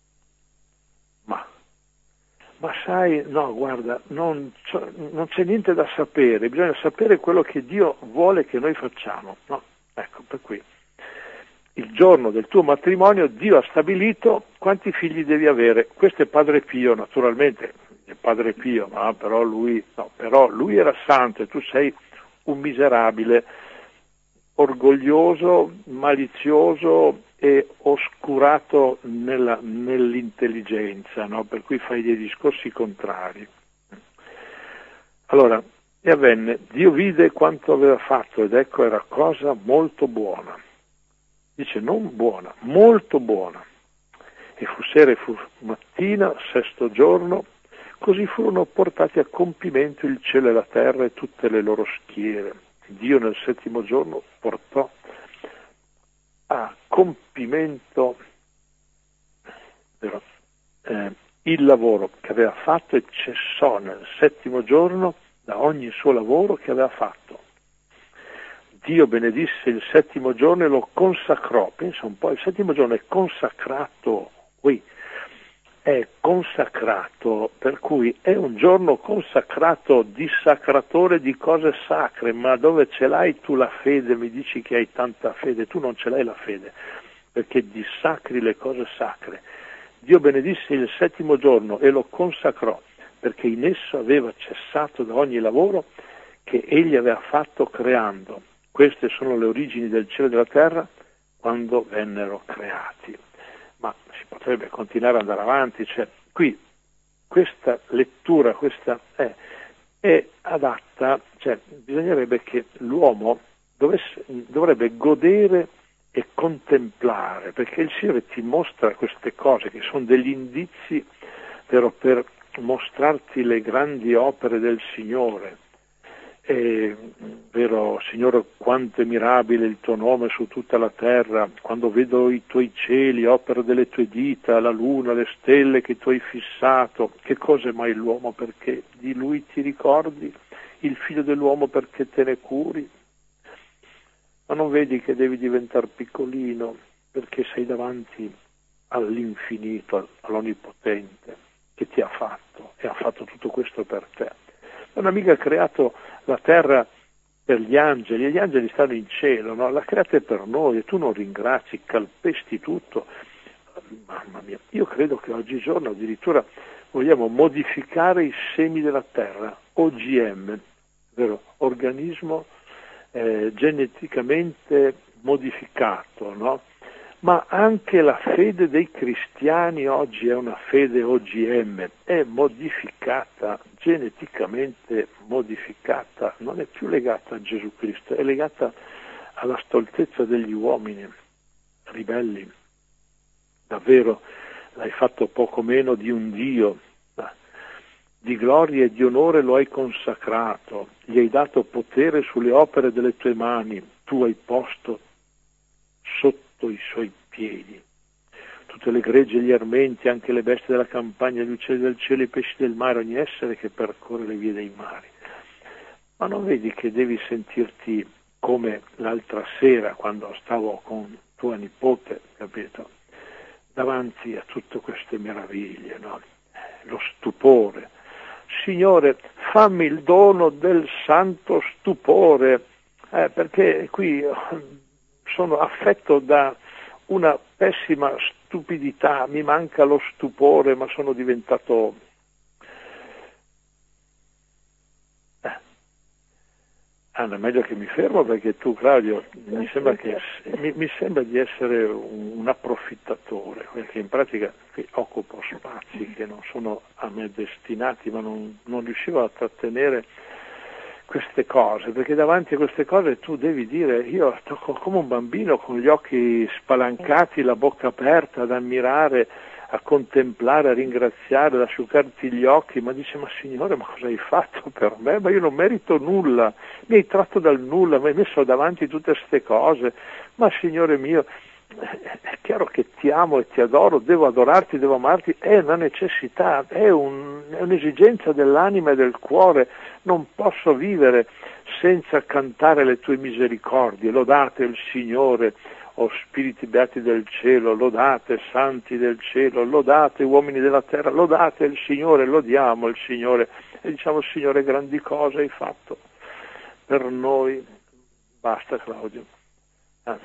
A: ma, ma sai, no, guarda, non, non c'è niente da sapere, bisogna sapere quello che Dio vuole che noi facciamo, no? Ecco, per cui il giorno del tuo matrimonio Dio ha stabilito quanti figli devi avere. Questo è Padre Pio, naturalmente, è Padre Pio, ma però lui, no, però lui era santo e tu sei un miserabile, orgoglioso, malizioso e oscurato nella, nell'intelligenza, no? Per cui fai dei discorsi contrari. Allora, e avvenne, Dio vide quanto aveva fatto ed ecco era cosa molto buona. Dice non buona, molto buona. E fu sera e fu mattina, sesto giorno, così furono portati a compimento il cielo e la terra e tutte le loro schiere. Dio nel settimo giorno portò a compimento però, eh, il lavoro che aveva fatto e cessò nel settimo giorno da ogni suo lavoro che aveva fatto. Dio benedisse il settimo giorno e lo consacrò. Pensa un po', il settimo giorno è consacrato qui. È consacrato, per cui è un giorno consacrato, dissacratore di cose sacre, ma dove ce l'hai tu la fede? Mi dici che hai tanta fede, tu non ce l'hai la fede, perché dissacri le cose sacre. Dio benedisse il settimo giorno e lo consacrò, perché in esso aveva cessato da ogni lavoro che egli aveva fatto creando. Queste sono le origini del cielo e della terra quando vennero creati. Ma si potrebbe continuare ad andare avanti, cioè qui questa lettura questa è, è adatta, cioè bisognerebbe che l'uomo dovesse, dovrebbe godere e contemplare, perché il Signore ti mostra queste cose che sono degli indizi però, per mostrarti le grandi opere del Signore. È vero, Signore, quanto è mirabile il tuo nome su tutta la terra, quando vedo i tuoi cieli, opera delle tue dita, la luna, le stelle che tu hai fissato, che cosa è mai l'uomo perché di lui ti ricordi, il figlio dell'uomo perché te ne curi? Ma non vedi che devi diventare piccolino perché sei davanti all'infinito, all'onnipotente che ti ha fatto e ha fatto tutto questo per te. Non ha mica creato la terra per gli angeli, e gli angeli stanno in cielo, no? L'ha creata per noi e tu non ringrazi, calpesti tutto. Mamma mia, io credo che oggigiorno addirittura vogliamo modificare i semi della terra, O G M, vero? Organismo eh, geneticamente modificato, no? Ma anche la fede dei cristiani oggi è una fede O G M, è modificata, geneticamente modificata, non è più legata a Gesù Cristo, è legata alla stoltezza degli uomini ribelli. Davvero l'hai fatto poco meno di un Dio, di gloria e di onore lo hai consacrato, gli hai dato potere sulle opere delle tue mani, tu hai posto sotto i suoi piedi tutte le greggi e gli armenti, anche le bestie della campagna, gli uccelli del cielo, i pesci del mare, ogni essere che percorre le vie dei mari. Ma non vedi che devi sentirti come l'altra sera quando stavo con tua nipote, capito? Davanti a tutte queste meraviglie, no? Lo stupore. Signore, fammi il dono del santo stupore, eh, perché qui sono affetto da una pessima stupidità, mi manca lo stupore, ma sono diventato... Eh. Anna, meglio che mi fermo perché tu, Claudio, mi sembra, che, mi, mi sembra di essere un, un approfittatore, perché in pratica qui occupo spazi che non sono a me destinati, ma non, non riuscivo a trattenere queste cose, perché davanti a queste cose tu devi dire, io sto come un bambino con gli occhi spalancati, la bocca aperta ad ammirare, a contemplare, a ringraziare, ad asciugarti gli occhi, ma dice, ma Signore, ma cosa hai fatto per me? Ma io non merito nulla, mi hai tratto dal nulla, mi hai messo davanti tutte queste cose, ma Signore mio, è chiaro che ti amo e ti adoro, devo adorarti, devo amarti, è una necessità, è, un, è un'esigenza dell'anima e del cuore, non posso vivere senza cantare le tue misericordie, lodate il Signore, o spiriti beati del cielo, lodate santi del cielo, lodate uomini della terra, lodate il Signore, lodiamo il Signore e diciamo Signore grandi cose hai fatto per noi, basta Claudio. Ah.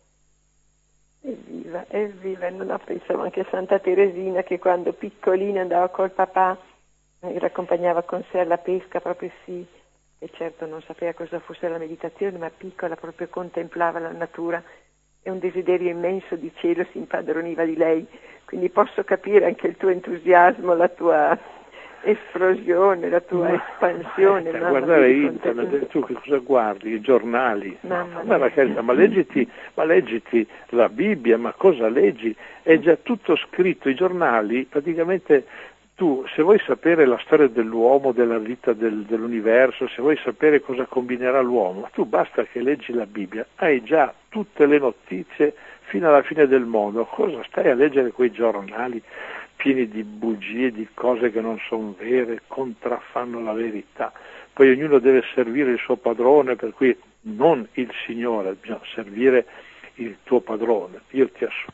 B: Evviva, evviva, non ho pensato anche a Santa Teresina che quando piccolina andava col papà e l'accompagnava con sé alla pesca, proprio sì, e certo non sapeva cosa fosse la meditazione, ma piccola proprio contemplava la natura e un desiderio immenso di cielo si impadroniva di lei, quindi posso capire anche il tuo entusiasmo, la tua esplosione, la tua ma, espansione.
A: Ma, guardare internet, tu che cosa guardi? I giornali?
B: Mamma
A: ma, la carità, ma leggiti, ma leggiti la Bibbia, ma cosa leggi? È già tutto scritto, i giornali praticamente. Tu, se vuoi sapere la storia dell'uomo, della vita del, dell'universo, se vuoi sapere cosa combinerà l'uomo, tu basta che leggi la Bibbia, hai già tutte le notizie fino alla fine del mondo. Cosa stai a leggere quei giornali pieni di bugie, di cose che non sono vere, contraffanno la verità? Poi ognuno deve servire il suo padrone, per cui non il Signore, bisogna servire il tuo padrone. Io ti associo.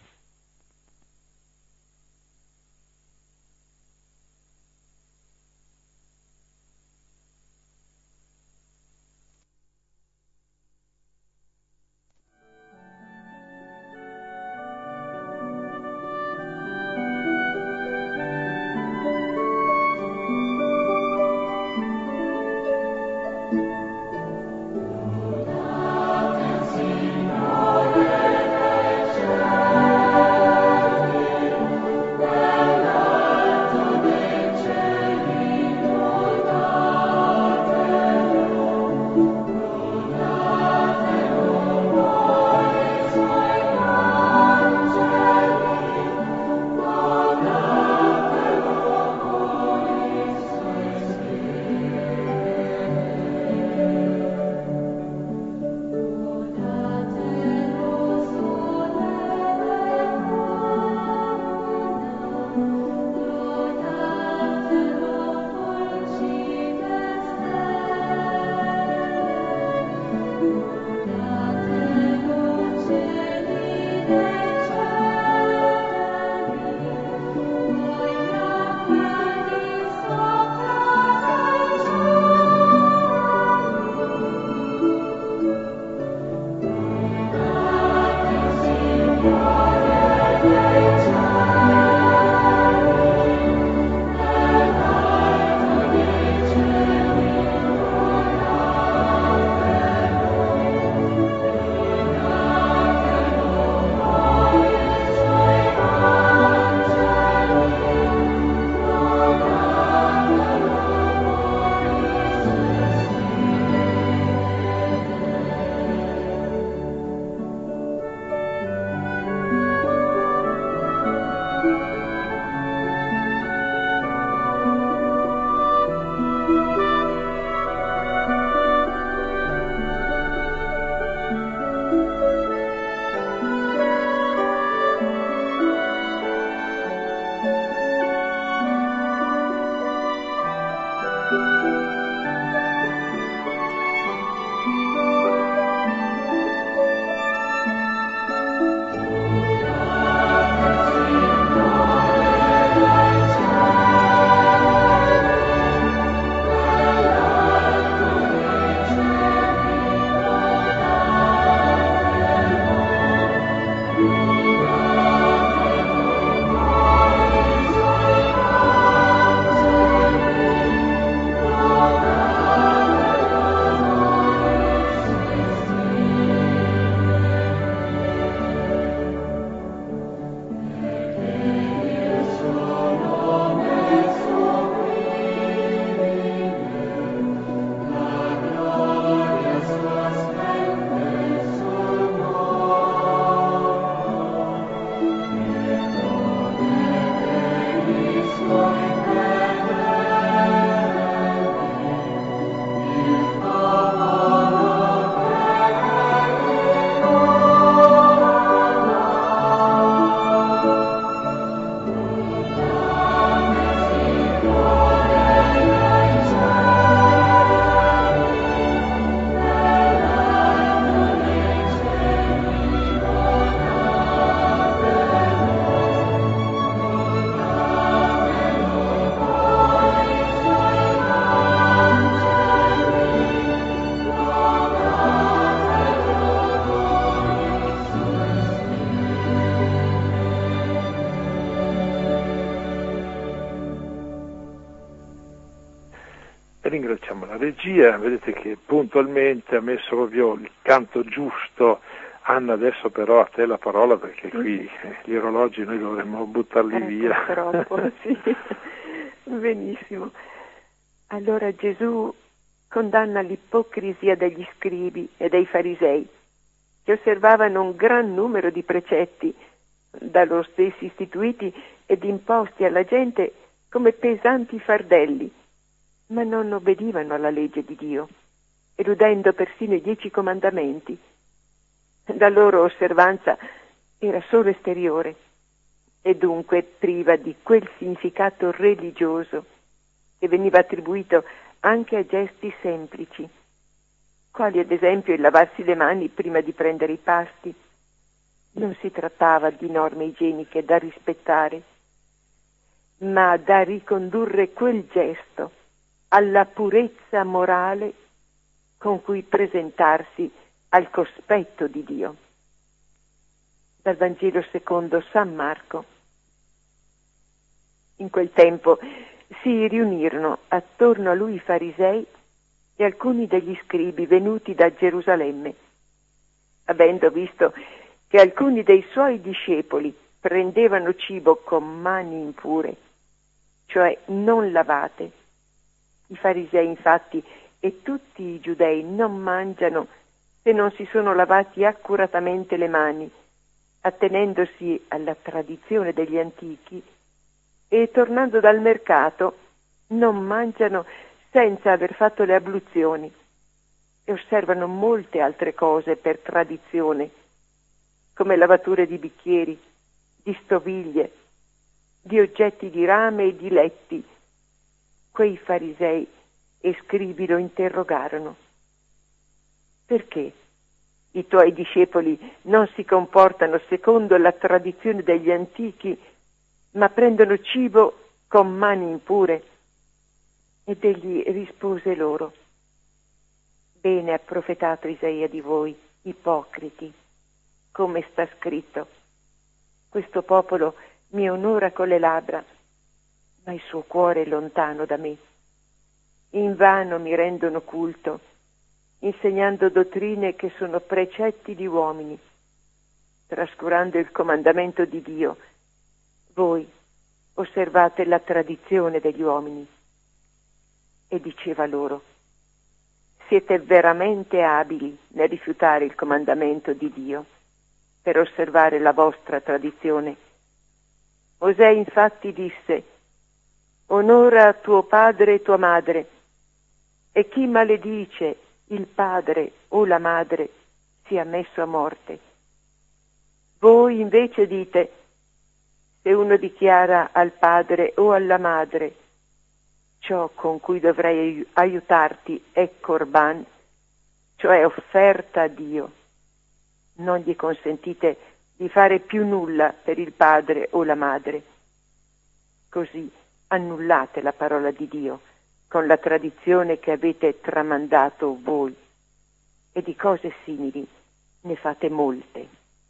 C: Signore,
A: ringraziamo la regia, vedete che puntualmente ha messo proprio il canto giusto. Anna, adesso però a te la parola, perché qui eh, gli orologi noi dovremmo buttarli
B: ecco,
A: via.
B: Troppo, sì. Benissimo. Allora Gesù condanna l'ipocrisia degli scribi e dei farisei, che osservavano un gran numero di precetti da loro stessi istituiti ed imposti alla gente come pesanti fardelli, ma non obbedivano alla legge di Dio, eludendo persino i dieci comandamenti. La loro osservanza era solo esteriore e dunque priva di quel significato religioso che veniva attribuito anche a gesti semplici, quali ad esempio il lavarsi le mani prima di prendere i pasti. Non si trattava di norme igieniche da rispettare, ma da ricondurre quel gesto alla purezza morale con cui presentarsi al cospetto di Dio. Dal Vangelo secondo San Marco. In quel tempo si riunirono attorno a lui i farisei e alcuni degli scribi venuti da Gerusalemme. Avendo visto che alcuni dei suoi discepoli prendevano cibo con mani impure, cioè non lavate. I farisei infatti e tutti i giudei non mangiano se non si sono lavati accuratamente le mani, attenendosi alla tradizione degli antichi, e tornando dal mercato non mangiano senza aver fatto le abluzioni, e osservano molte altre cose per tradizione, come lavature di bicchieri, di stoviglie, di oggetti di rame e di letti. Quei farisei e scribi lo interrogarono: perché i tuoi discepoli non si comportano secondo la tradizione degli antichi, ma prendono cibo con mani impure? Ed egli rispose loro: bene ha profetato Isaia di voi, ipocriti, come sta scritto: questo popolo mi onora con le labbra, ma il suo cuore è lontano da me. Invano mi rendono culto, insegnando dottrine che sono precetti di uomini, trascurando il comandamento di Dio. Voi osservate la tradizione degli uomini. E diceva loro: siete veramente abili nel rifiutare il comandamento di Dio per osservare la vostra tradizione. Mosè infatti disse: onora tuo padre e tua madre, e chi maledice il padre o la madre sia messo a morte. Voi invece dite: se uno dichiara al padre o alla madre ciò con cui dovrei aiutarti è corban, cioè offerta a Dio, non gli consentite di fare più nulla per il padre o la madre. Così annullate la parola di Dio con la tradizione che avete tramandato voi, e di cose simili ne fate molte.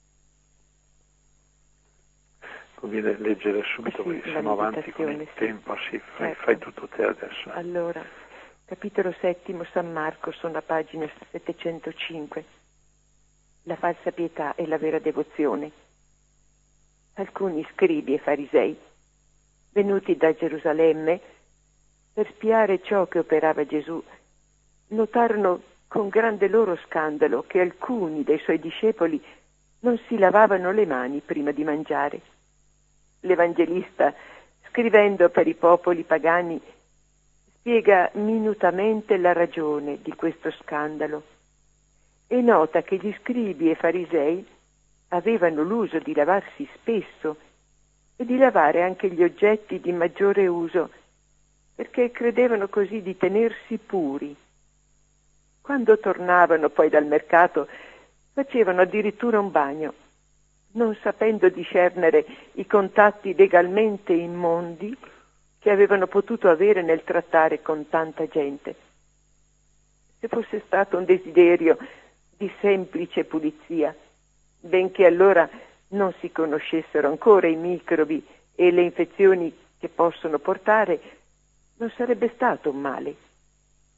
A: Conviene leggere subito,
B: sì,
A: perché siamo avanti con il
B: sì.
A: tempo. Sì, fai,
B: Certo.
A: fai tutto te adesso.
B: Allora, capitolo settimo, San Marco, sono a pagina settecentocinque. La falsa pietà e la vera devozione. Alcuni scribi e farisei, venuti da Gerusalemme per spiare ciò che operava Gesù, notarono con grande loro scandalo che alcuni dei suoi discepoli non si lavavano le mani prima di mangiare. L'Evangelista, scrivendo per i popoli pagani, spiega minutamente la ragione di questo scandalo e nota che gli scribi e farisei avevano l'uso di lavarsi spesso e di lavare anche gli oggetti di maggiore uso, perché credevano così di tenersi puri. Quando tornavano poi dal mercato facevano addirittura un bagno, non sapendo discernere i contatti legalmente immondi che avevano potuto avere nel trattare con tanta gente. Se fosse stato un desiderio di semplice pulizia, benché allora non si conoscessero ancora i microbi e le infezioni che possono portare, non sarebbe stato un male.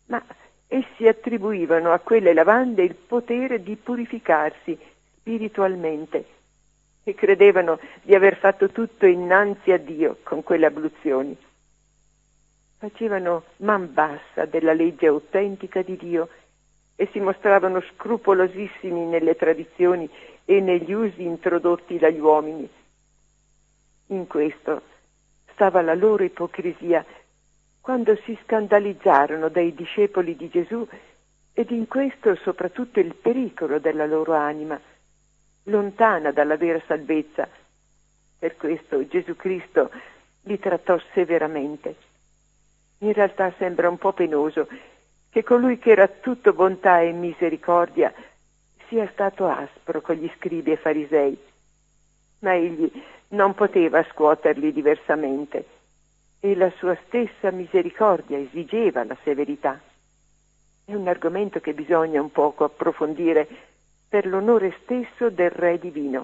B: ma essi attribuivano a quelle lavande il potere di purificarsi spiritualmente e credevano di aver fatto tutto innanzi a Dio con quelle abluzioni. Facevano man bassa della legge autentica di Dio e si mostravano scrupolosissimi nelle tradizioni e negli usi introdotti dagli uomini. In questo stava la loro ipocrisia quando si scandalizzarono dai discepoli di Gesù, ed in questo soprattutto il pericolo della loro anima, lontana dalla vera salvezza. Per questo Gesù Cristo li trattò severamente. In realtà sembra un po' penoso che colui che era tutto bontà e misericordia sia stato aspro con gli scribi e farisei, ma egli non poteva scuoterli diversamente e la sua stessa misericordia esigeva la severità. È un argomento che bisogna un poco approfondire per l'onore stesso del Re divino.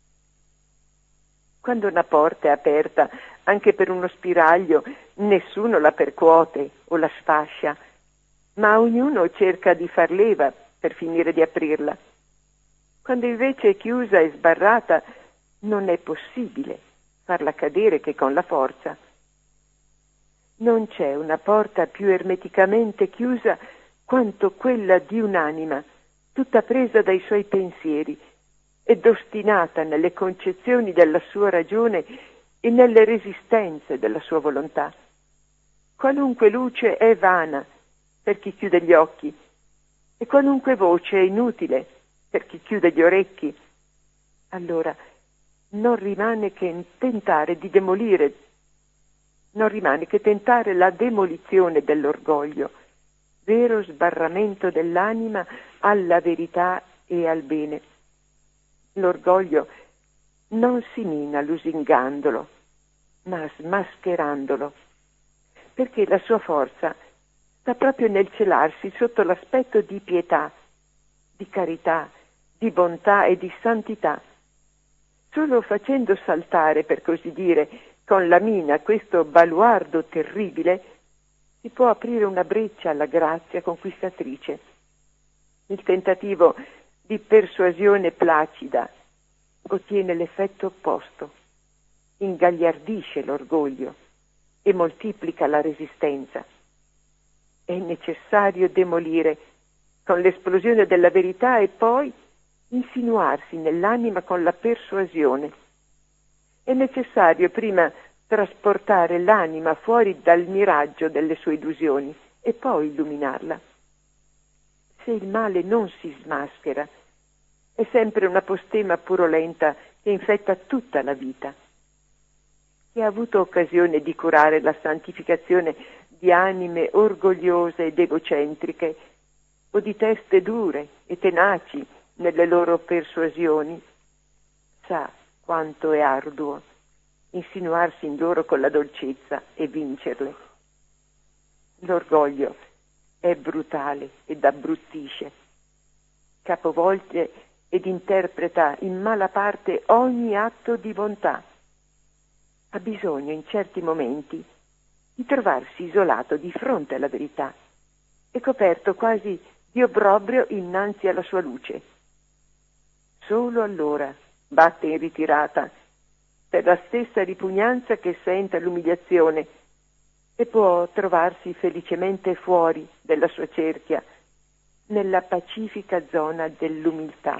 B: Quando una porta è aperta anche per uno spiraglio, nessuno la percuote o la sfascia, ma ognuno cerca di far leva per finire di aprirla. Quando invece è chiusa e sbarrata, non è possibile farla cadere che con la forza. Non c'è una porta più ermeticamente chiusa quanto quella di un'anima, tutta presa dai suoi pensieri ed ostinata nelle concezioni della sua ragione e nelle resistenze della sua volontà. Qualunque luce è vana per chi chiude gli occhi e qualunque voce è inutile per chi chiude gli orecchi. Allora non rimane che tentare di demolire, non rimane che tentare la demolizione dell'orgoglio, vero sbarramento dell'anima alla verità e al bene. L'orgoglio non si mina lusingandolo, ma smascherandolo, perché la sua forza sta proprio nel celarsi sotto l'aspetto di pietà, di carità, di bontà e di santità. Solo facendo saltare, per così dire, con la mina questo baluardo terribile, si può aprire una breccia alla grazia conquistatrice. Il tentativo di persuasione placida ottiene l'effetto opposto, ingagliardisce l'orgoglio e moltiplica la resistenza. È necessario demolire con l'esplosione della verità e poi insinuarsi nell'anima con la persuasione. È necessario prima trasportare l'anima fuori dal miraggio delle sue illusioni e poi illuminarla. Se il male non si smaschera, è sempre una postema purulenta che infetta tutta la vita. Chi ha avuto occasione di curare la santificazione di anime orgogliose ed egocentriche o di teste dure e tenaci nelle loro persuasioni, sa quanto è arduo insinuarsi in loro con la dolcezza e vincerle. L'orgoglio è brutale ed abbruttisce, capovolge ed interpreta in mala parte ogni atto di bontà. Ha bisogno in certi momenti di trovarsi isolato di fronte alla verità e coperto quasi di obbrobrio innanzi alla sua luce. Solo allora batte in ritirata per la stessa ripugnanza che sente l'umiliazione e può trovarsi felicemente fuori della sua cerchia, nella pacifica zona dell'umiltà.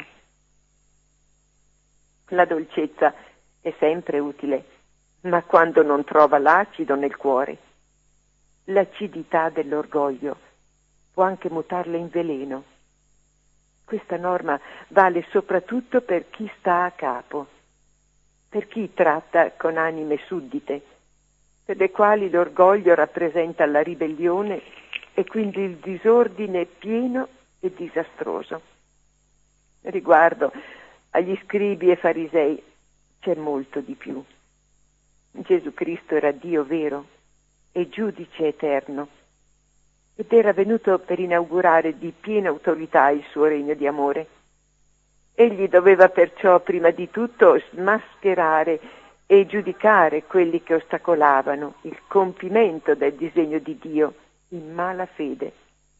B: La dolcezza è sempre utile, ma quando non trova l'acido nel cuore. L'acidità dell'orgoglio può anche mutarla in veleno. Questa norma vale soprattutto per chi sta a capo, per chi tratta con anime suddite, per le quali l'orgoglio rappresenta la ribellione e quindi il disordine pieno e disastroso. Riguardo agli scribi e farisei c'è molto di più. Gesù Cristo era Dio vero e giudice eterno ed era venuto per inaugurare di piena autorità il suo regno di amore. Egli doveva perciò prima di tutto smascherare e giudicare quelli che ostacolavano il compimento del disegno di Dio in mala fede.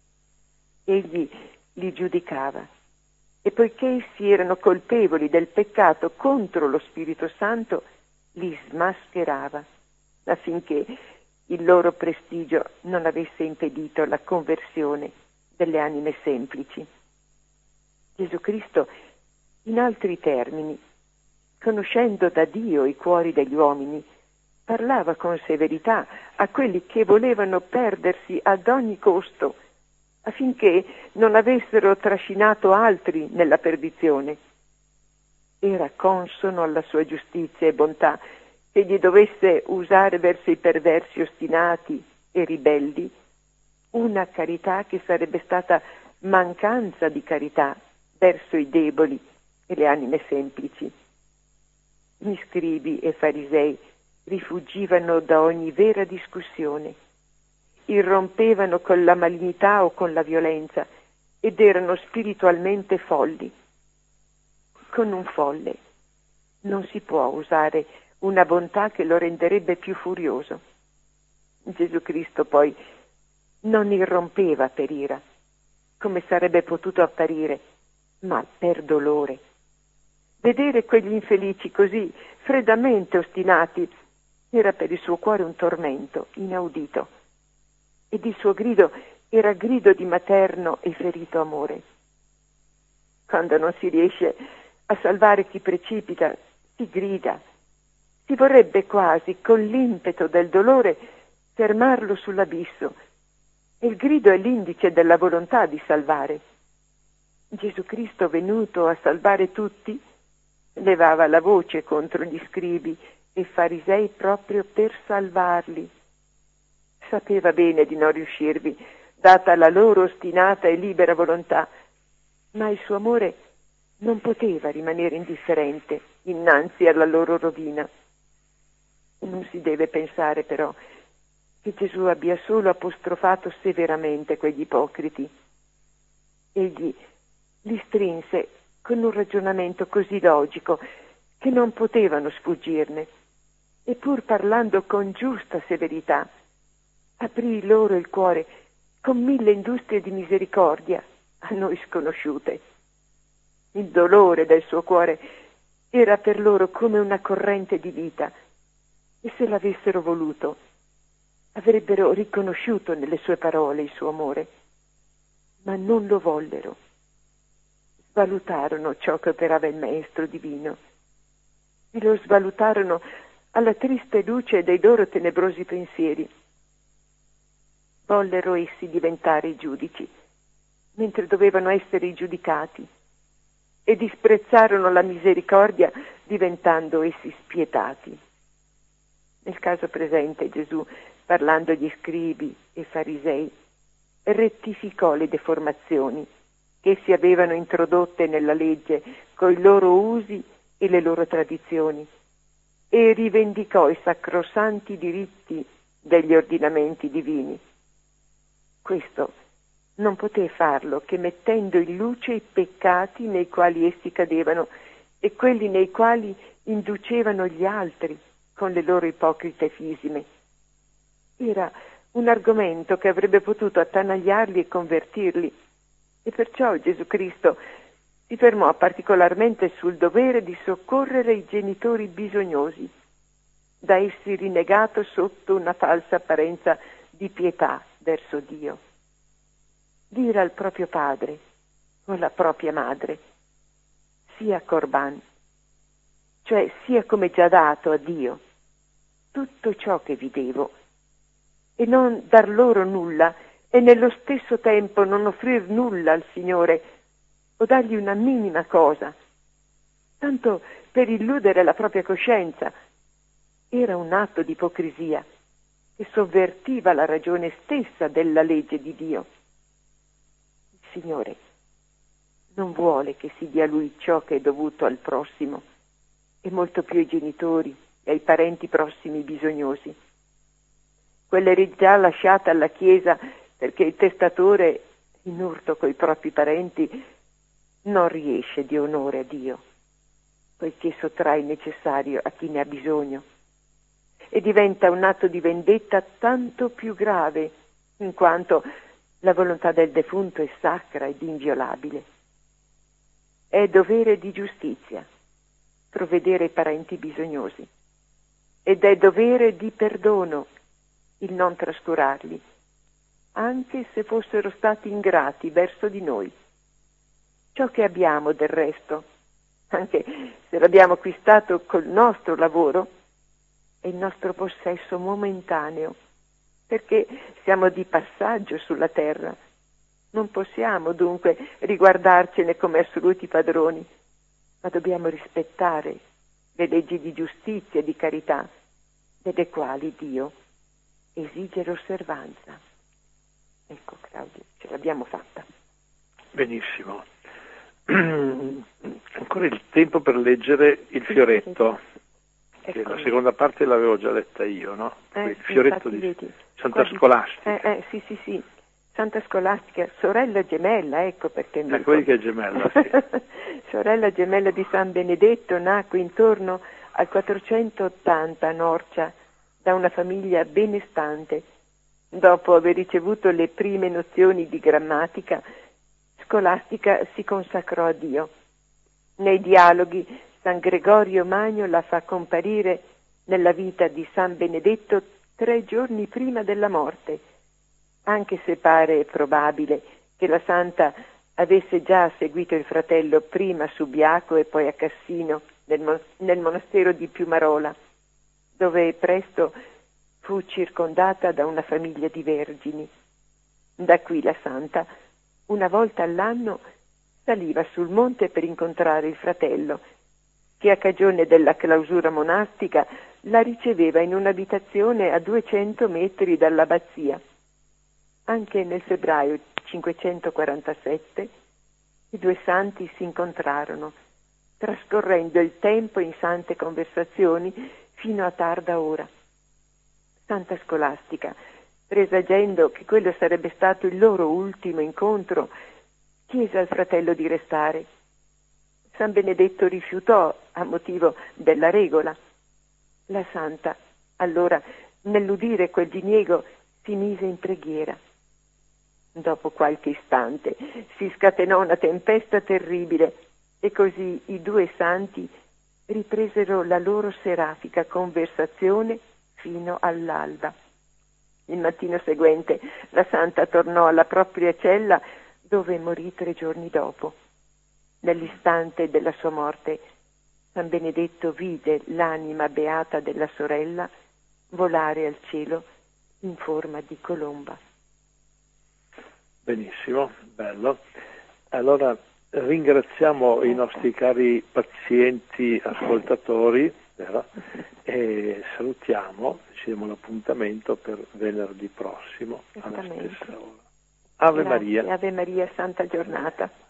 B: egli li giudicava. E poiché essi erano colpevoli del peccato contro lo Spirito Santo, li smascherava, affinché il loro prestigio non avesse impedito la conversione delle anime semplici. Gesù Cristo, in altri termini, conoscendo da Dio i cuori degli uomini, parlava con severità a quelli che volevano perdersi ad ogni costo, affinché non avessero trascinato altri nella perdizione. Era consono alla sua giustizia e bontà che gli dovesse usare verso i perversi ostinati e ribelli una carità che sarebbe stata mancanza di carità verso i deboli e le anime semplici. Gli scribi e farisei rifuggivano da ogni vera discussione, irrompevano con la malignità o con la violenza ed erano spiritualmente folli. Con un folle non si può usare una bontà che lo renderebbe più furioso. Gesù Cristo poi non irrompeva per ira, come sarebbe potuto apparire, ma per dolore. Vedere quegli infelici così freddamente ostinati era per il suo cuore un tormento inaudito, ed il suo grido era grido di materno e ferito amore. Quando non si riesce a salvare chi precipita, si grida. Si vorrebbe quasi, con l'impeto del dolore, fermarlo sull'abisso, e il grido è l'indice della volontà di salvare. Gesù Cristo, venuto a salvare tutti, levava la voce contro gli scribi e farisei proprio per salvarli. Sapeva bene di non riuscirvi, data la loro ostinata e libera volontà, ma il suo amore non poteva rimanere indifferente innanzi alla loro rovina. Non si deve pensare però che Gesù abbia solo apostrofato severamente quegli ipocriti. Egli li strinse con un ragionamento così logico che non potevano sfuggirne, e pur parlando con giusta severità, aprì loro il cuore con mille industrie di misericordia a noi sconosciute. Il dolore del suo cuore era per loro come una corrente di vita, e se l'avessero voluto avrebbero riconosciuto nelle sue parole il suo amore, ma non lo vollero. Svalutarono ciò che operava il Maestro divino e lo svalutarono alla triste luce dei loro tenebrosi pensieri. Vollero essi diventare i giudici, mentre dovevano essere i giudicati, e disprezzarono la misericordia diventando essi spietati. Nel caso presente Gesù, parlando agli scribi e farisei, rettificò le deformazioni che essi avevano introdotte nella legge coi loro usi e le loro tradizioni, e rivendicò i sacrosanti diritti degli ordinamenti divini. Questo non poté farlo che mettendo in luce i peccati nei quali essi cadevano e quelli nei quali inducevano gli altri con le loro ipocrite fisime. Era un argomento che avrebbe potuto attanagliarli e convertirli, e perciò Gesù Cristo si fermò particolarmente sul dovere di soccorrere i genitori bisognosi, da essi rinnegato sotto una falsa apparenza di pietà verso Dio. Dire al proprio padre o alla propria madre: sia Corban, cioè sia come già dato a Dio, tutto ciò che vi devo, e non dar loro nulla, e nello stesso tempo non offrir nulla al Signore o dargli una minima cosa, tanto per illudere la propria coscienza, era un atto di ipocrisia che sovvertiva la ragione stessa della legge di Dio. Il Signore non vuole che si dia a Lui ciò che è dovuto al prossimo, e molto più ai genitori e ai parenti prossimi bisognosi. Quell'eredità lasciata alla Chiesa perché il testatore, in urto coi propri parenti, non riesce di onore a Dio, poiché sottrae il necessario a chi ne ha bisogno, e diventa un atto di vendetta tanto più grave, in quanto La volontà del defunto è sacra ed inviolabile. È dovere di giustizia provvedere ai parenti bisognosi ed è dovere di perdono il non trascurarli, anche se fossero stati ingrati verso di noi. Ciò che abbiamo del resto, anche se l'abbiamo acquistato col nostro lavoro, è il nostro possesso momentaneo, perché siamo di passaggio sulla terra. Non possiamo dunque riguardarcene come assoluti padroni, ma dobbiamo rispettare le leggi di giustizia e di carità, delle quali Dio esige l'osservanza. Ecco, Claudio, ce l'abbiamo fatta.
A: Benissimo. Ancora il tempo per leggere il fioretto, che la seconda parte l'avevo già letta io, no?
B: Eh,
A: il fioretto
B: infatti,
A: di
B: vedi,
A: Santa
B: qua
A: Scolastica.
B: Eh, eh, sì, sì, sì. Santa Scolastica, sorella gemella, ecco perché mi
A: Ecco, vedi che è gemella, sì.
B: sorella gemella di San Benedetto, nacque intorno al quattrocentottanta a Norcia da una famiglia benestante. Dopo aver ricevuto le prime nozioni di grammatica, Scolastica si consacrò a Dio. Nei dialoghi San Gregorio Magno la fa comparire nella vita di San Benedetto tre giorni prima della morte, anche se pare probabile che la santa avesse già seguito il fratello prima a Subiaco e poi a Cassino nel, mon- nel monastero di Piumarola, dove presto fu circondata da una famiglia di vergini. Da qui la santa, una volta all'anno, saliva sul monte per incontrare il fratello, che a cagione della clausura monastica la riceveva in un'abitazione a duecento metri dall'abbazia. Anche nel febbraio cinquecentoquarantasette i due santi si incontrarono, trascorrendo il tempo in sante conversazioni fino a tarda ora. Santa Scolastica, presagendo che quello sarebbe stato il loro ultimo incontro, chiese al fratello di restare. San Benedetto rifiutò a motivo della regola. La santa, allora, nell'udire quel diniego, si mise in preghiera. Dopo qualche istante si scatenò una tempesta terribile e così i due santi ripresero la loro serafica conversazione fino all'alba. Il mattino seguente la santa tornò alla propria cella, dove morì tre giorni dopo. Nell'istante della sua morte, San Benedetto vide l'anima beata della sorella volare al cielo in forma di colomba.
A: Benissimo, bello. Allora ringraziamo i nostri cari pazienti ascoltatori, vero? E salutiamo, ci diamo l'appuntamento per venerdì prossimo alla stessa ora. Ave
B: Grazie,
A: Maria.
B: Ave Maria, santa giornata.